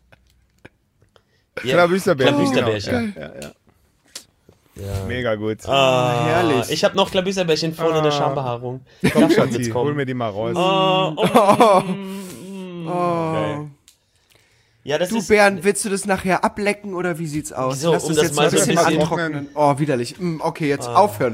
Ja, Klabüsterbärchen. Klabüsterbärchen. Genau. Ja, ja, ja. Ja. Mega gut. Ah, herrlich. Ich habe noch Klabüsterbärchen vorne in der Schambehaarung. Komm, Davon Schatzi, wird's hol kommen. mir die mal raus. Oh, oh, mm, Oh. geil. Ja, das Du, ist, Bernd, willst du das nachher ablecken oder wie sieht's aus? So, Lass um das das jetzt mal mal so ein ein bisschen bisschen- antrocknen. Oh, widerlich. Mm, okay, jetzt aufhören.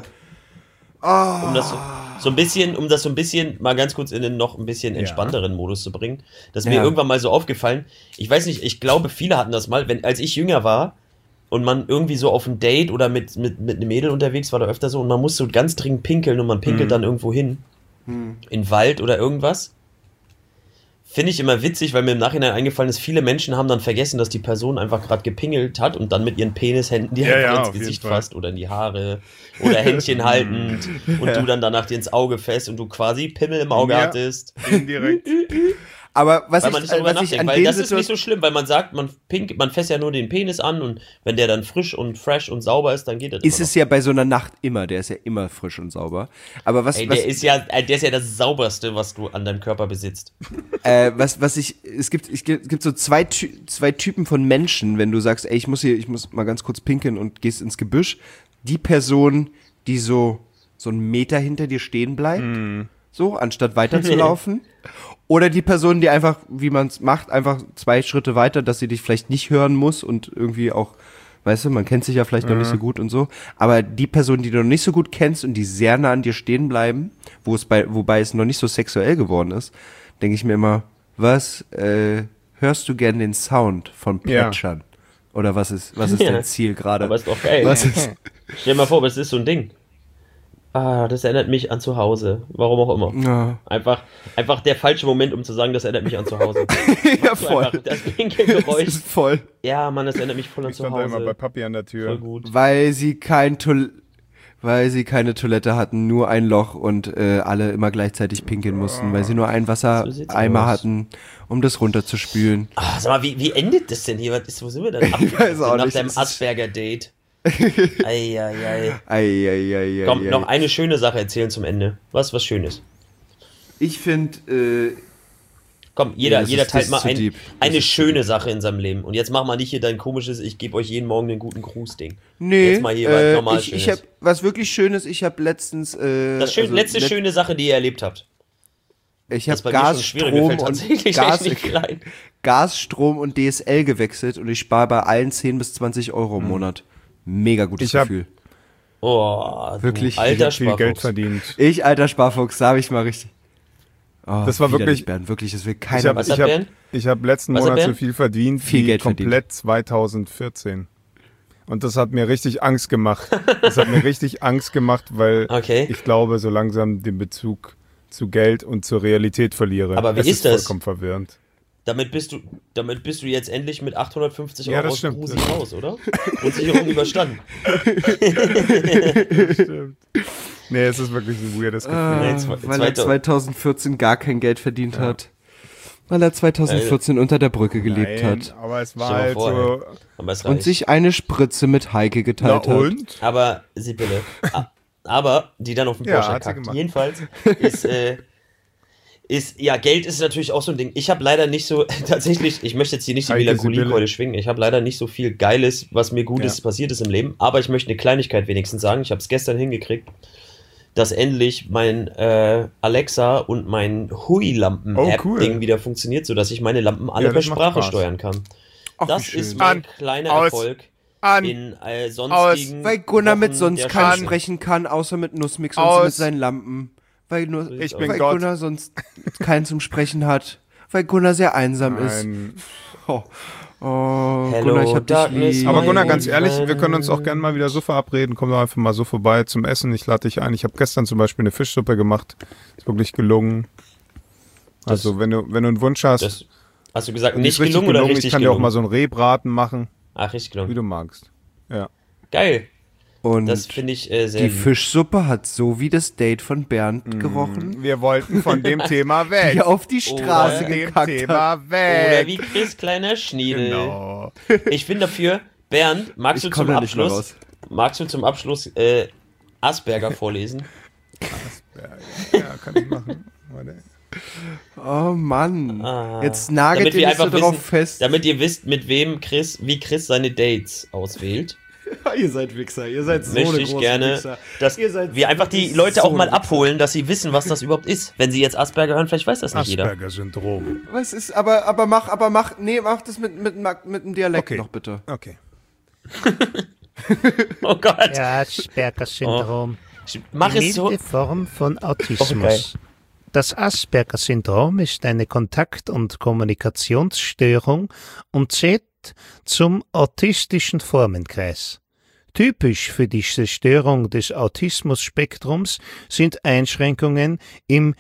um das so, so ein bisschen, um das so ein bisschen mal ganz kurz in den noch ein bisschen entspannteren Modus zu bringen. Das ist mir Ja. irgendwann mal so aufgefallen. Ich weiß nicht, ich glaube, viele hatten das mal, wenn, als ich jünger war und man irgendwie so auf ein Date oder mit, mit, mit einem Mädel unterwegs war, da öfter so, und man musste so ganz dringend pinkeln und man pinkelt dann irgendwo hin. In den Wald oder irgendwas. Finde ich immer witzig, weil mir im Nachhinein eingefallen ist, viele Menschen haben dann vergessen, dass die Person einfach gerade gepingelt hat und dann mit ihren Penishänden dir Ja, einfach ja, ins auf jeden Gesicht Fall. fasst oder in die Haare oder Händchen haltend und du dann danach dir ins Auge fässt und du quasi Pimmel im Auge Ja. hattest. Indirekt. Aber was Weil ich, man nicht darüber was ich nachdenkt, an weil den das ist nicht so Situationen... schlimm, weil man sagt, man pink, man fasst ja nur den Penis an und wenn der dann frisch und fresh und sauber ist, dann geht das Ist immer es ja bei so einer Nacht immer, der ist ja immer frisch und sauber. Aber was, noch. Ey, was, der ist ja, äh, der ist ja das sauberste, was du an deinem Körper besitzt. äh, was, was ich, es gibt, ich, es gibt so zwei, Ty- zwei Typen von Menschen, wenn du sagst, ey, ich muss hier, ich muss mal ganz kurz pinkeln und gehst ins Gebüsch. Die Person, die so, so einen Meter hinter dir stehen bleibt, so, anstatt weiterzulaufen. Oder die Person, die einfach, wie man es macht, einfach zwei Schritte weiter, dass sie dich vielleicht nicht hören muss und irgendwie auch, weißt du, man kennt sich ja vielleicht noch nicht so gut und so. Aber die Person, die du noch nicht so gut kennst und die sehr nah an dir stehen bleiben, wo es bei, wobei es noch nicht so sexuell geworden ist, denke ich mir immer, was, äh, hörst du gern den Sound von Ja. Plätschern? Oder was ist, was ist Ja. dein Ziel gerade? Aber ist doch geil. Was ist, Stell dir mal vor, das ist so ein Ding. Ah, das erinnert mich an zu Hause. Warum auch immer. ja, Einfach, einfach der falsche Moment, um zu sagen, das erinnert mich an zu Hause. ja, So voll. einfach das Das Pinkelgeräusch. ist voll. Ja, Mann, das erinnert mich voll an Ich zu stand da immer bei Hause. Papi an der Voll Tür. gut. Weil sie kein Toil weil sie keine Toilette hatten, nur ein Loch und äh, alle immer gleichzeitig pinkeln mussten, weil sie nur einen So sieht's Wassereimer aus. hatten, um das runterzuspülen. Ah, sag mal, wie, wie endet das denn hier? Was ist, wo sind wir denn? Ab, weiß auch nach nicht, deinem das ist- Asperger-Date. Eieiei. Eieieiei. Komm, noch eine schöne Sache erzählen zum Ende. Was, was Schönes. Ich finde, äh, Komm, jeder, Nee, das jeder ist- das teilt ist mal zu ein, deep. Das eine ist zu schöne deep. Sache in seinem Leben. Und jetzt mach mal nicht hier dein komisches, ich gebe euch jeden Morgen einen guten Gruß-Ding. nee, Jetzt mal hier was äh, normal ich, ich Schönes. hab was wirklich Schönes, ich habe letztens, äh, Das schön, also letzte let- schöne Sache, die ihr erlebt habt. Ich Das habe ist bei mir schon Gas, schwierig, mir Strom fällt und tatsächlich Gas, echt nicht viel ein. Gas, Strom und D S L gewechselt und ich spare bei allen zehn bis zwanzig Euro im Monat. Mega gutes Ich hab- Gefühl. Oh, Wirklich du alter viel Geld Sparfuchs. verdient. Ich, alter Sparfuchs, sag ich mal richtig. Oh, Das war widerlich, wirklich- Bernd, wirklich, das will Ich keiner. habe Was ich hat hab, Bernd? ich hab letzten Was hat Monat so Bernd? viel verdient Viel wie Geld verdient. komplett zwanzig vierzehn. Und das hat mir richtig Angst gemacht. Das hat mir richtig Angst gemacht, weil Okay. ich glaube, so langsam den Bezug zu Geld und zur Realität verliere. Aber wie es ist das? vollkommen verwirrend. Damit bist du, damit bist du jetzt endlich mit achthundertfünfzig Ja, Euro das aus stimmt. Grusi raus, oder? Grundsicherung überstanden. Nee, es ist wirklich ein weirdes Gefühl. Ah, Nee, zwei- weil er zweiter- zweitausendvierzehn gar kein Geld verdient hat. Weil er zweitausendvierzehn unter der Brücke gelebt Nein, hat. aber es war Stell dir halt vor, so. Aber es Und reicht. sich eine Spritze mit Heike Na geteilt hat. und? Aber, Sibylle, a- aber, die dann auf den Ja, Porsche hat sie kackt. gemacht. Jedenfalls ist, äh, ist, ja, Geld ist natürlich auch so ein Ding. Ich habe leider nicht so, tatsächlich, ich möchte jetzt hier nicht die Heike Melancholie-Keule Sibylle. schwingen. Ich habe leider nicht so viel Geiles, was mir Gutes Ja. passiert ist im Leben. Aber ich möchte eine Kleinigkeit wenigstens sagen. Ich habe es gestern hingekriegt, dass endlich mein äh, Alexa und mein Hui-Lampen-App-Ding Oh, cool. wieder funktioniert, sodass ich meine Lampen alle Ja, per das macht Sprache Spaß. steuern kann. Ach, Das wie ist schön. mein An, kleiner aus, Erfolg An, in äh, sonstigen Weil Gunnar mit Wochen sonst der keinen Scheiße. sprechen kann, außer mit Nussmix und Aus. mit seinen Lampen. Weil, nur, Ich weil bin Gott. Gunnar sonst keinen zum Sprechen hat. Weil Gunnar sehr einsam ist. Nein. Oh, oh Hello, Gunnar, ich hab dich darkness, lieb. Aber my Gunnar, ganz old ehrlich, wir friend. können uns auch gerne mal wieder so verabreden. Komm doch einfach mal so vorbei zum Essen. Ich lade dich ein. Ich habe gestern zum Beispiel eine Fischsuppe gemacht. Ist wirklich gelungen. Also wenn du, wenn du einen Wunsch hast, Das, hast du gesagt, die nicht ist richtig gelungen oder gelungen. richtig Ich kann dir gelungen? auch mal so einen Rehbraten machen, Ach, richtig wie gelungen. du magst. Ja. Geil. Und Das finde ich äh, sehr die lieb. Fischsuppe hat so wie das Date von Bernd gerochen, Wir wollten von dem Thema weg. die auf die Straße Von dem gekackt hat. Thema Oder weg. wie Chris kleiner Schniedel. Genau. Ich bin dafür, Bernd, magst Ich du komm zum da nicht mehr Abschluss, raus. magst du zum Abschluss äh, Asperger vorlesen? Ja, kann ich machen. Warte. Oh Mann. Ah. Jetzt nagelt Damit ihr wir nicht so einfach drauf wissen, fest. damit ihr wisst, mit wem Chris, wie Chris seine Dates auswählt, Ihr seid Wichser, ihr seid so möchte eine ich große gerne, Wichser. dass Ihr seid wir einfach die wirklich Leute so auch mal eine Wichser. abholen, dass sie wissen, was das überhaupt ist. Wenn sie jetzt Asperger hören, vielleicht weiß das nicht jeder. Asperger-Syndrom. Was ist, aber, aber mach, aber mach, nee, mach das mit, mit, mit dem Dialekt Okay. noch bitte. Okay. Oh Gott. Ja, Asperger-Syndrom. Mach Die es so. milde Form von Okay. Autismus. Das Asperger-Syndrom ist eine Kontakt- und Kommunikationsstörung und zählt zum autistischen Formenkreis. Typisch für diese Störung des Autismus-Spektrums sind Einschränkungen im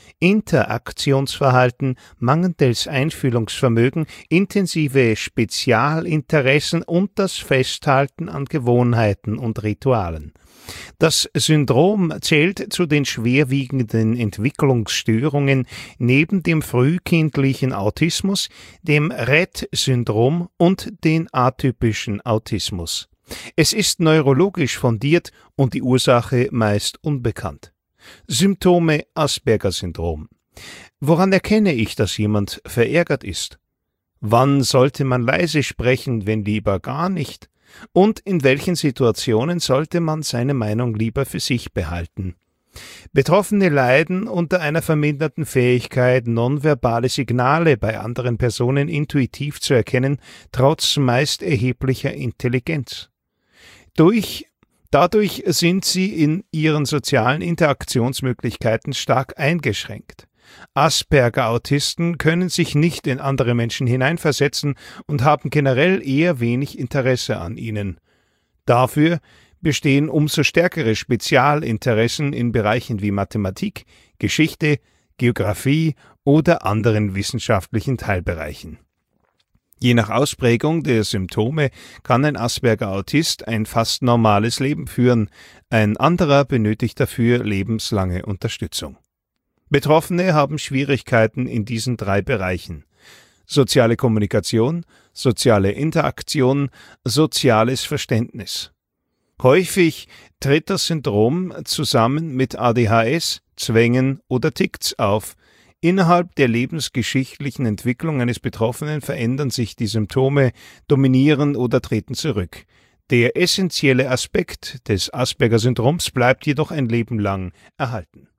Interaktionsverhalten, mangelndes Einfühlungsvermögen, intensive Spezialinteressen und das Festhalten an Gewohnheiten und Ritualen. Das Syndrom zählt zu den schwerwiegenden Entwicklungsstörungen neben dem frühkindlichen Autismus, dem Rett-Syndrom und den atypischen Autismus. Es ist neurologisch fundiert und die Ursache meist unbekannt. Symptome Asperger-Syndrom. Woran erkenne ich, dass jemand verärgert ist? Wann sollte man leise sprechen, wenn lieber gar nicht? Und in welchen Situationen sollte man seine Meinung lieber für sich behalten? Betroffene leiden unter einer verminderten Fähigkeit, nonverbale Signale bei anderen Personen intuitiv zu erkennen, trotz meist erheblicher Intelligenz. Durch, dadurch sind sie in ihren sozialen Interaktionsmöglichkeiten stark eingeschränkt. Asperger-Autisten können sich nicht in andere Menschen hineinversetzen und haben generell eher wenig Interesse an ihnen. Dafür bestehen umso stärkere Spezialinteressen in Bereichen wie Mathematik, Geschichte, Geographie oder anderen wissenschaftlichen Teilbereichen. Je nach Ausprägung der Symptome kann ein Asperger-Autist ein fast normales Leben führen, ein anderer benötigt dafür lebenslange Unterstützung. Betroffene haben Schwierigkeiten in diesen drei Bereichen: soziale Kommunikation, soziale Interaktion, soziales Verständnis. Häufig tritt das Syndrom zusammen mit A D H S, Zwängen oder Ticks auf. Innerhalb der lebensgeschichtlichen Entwicklung eines Betroffenen verändern sich die Symptome, dominieren oder treten zurück. Der essentielle Aspekt des Asperger-Syndroms bleibt jedoch ein Leben lang erhalten.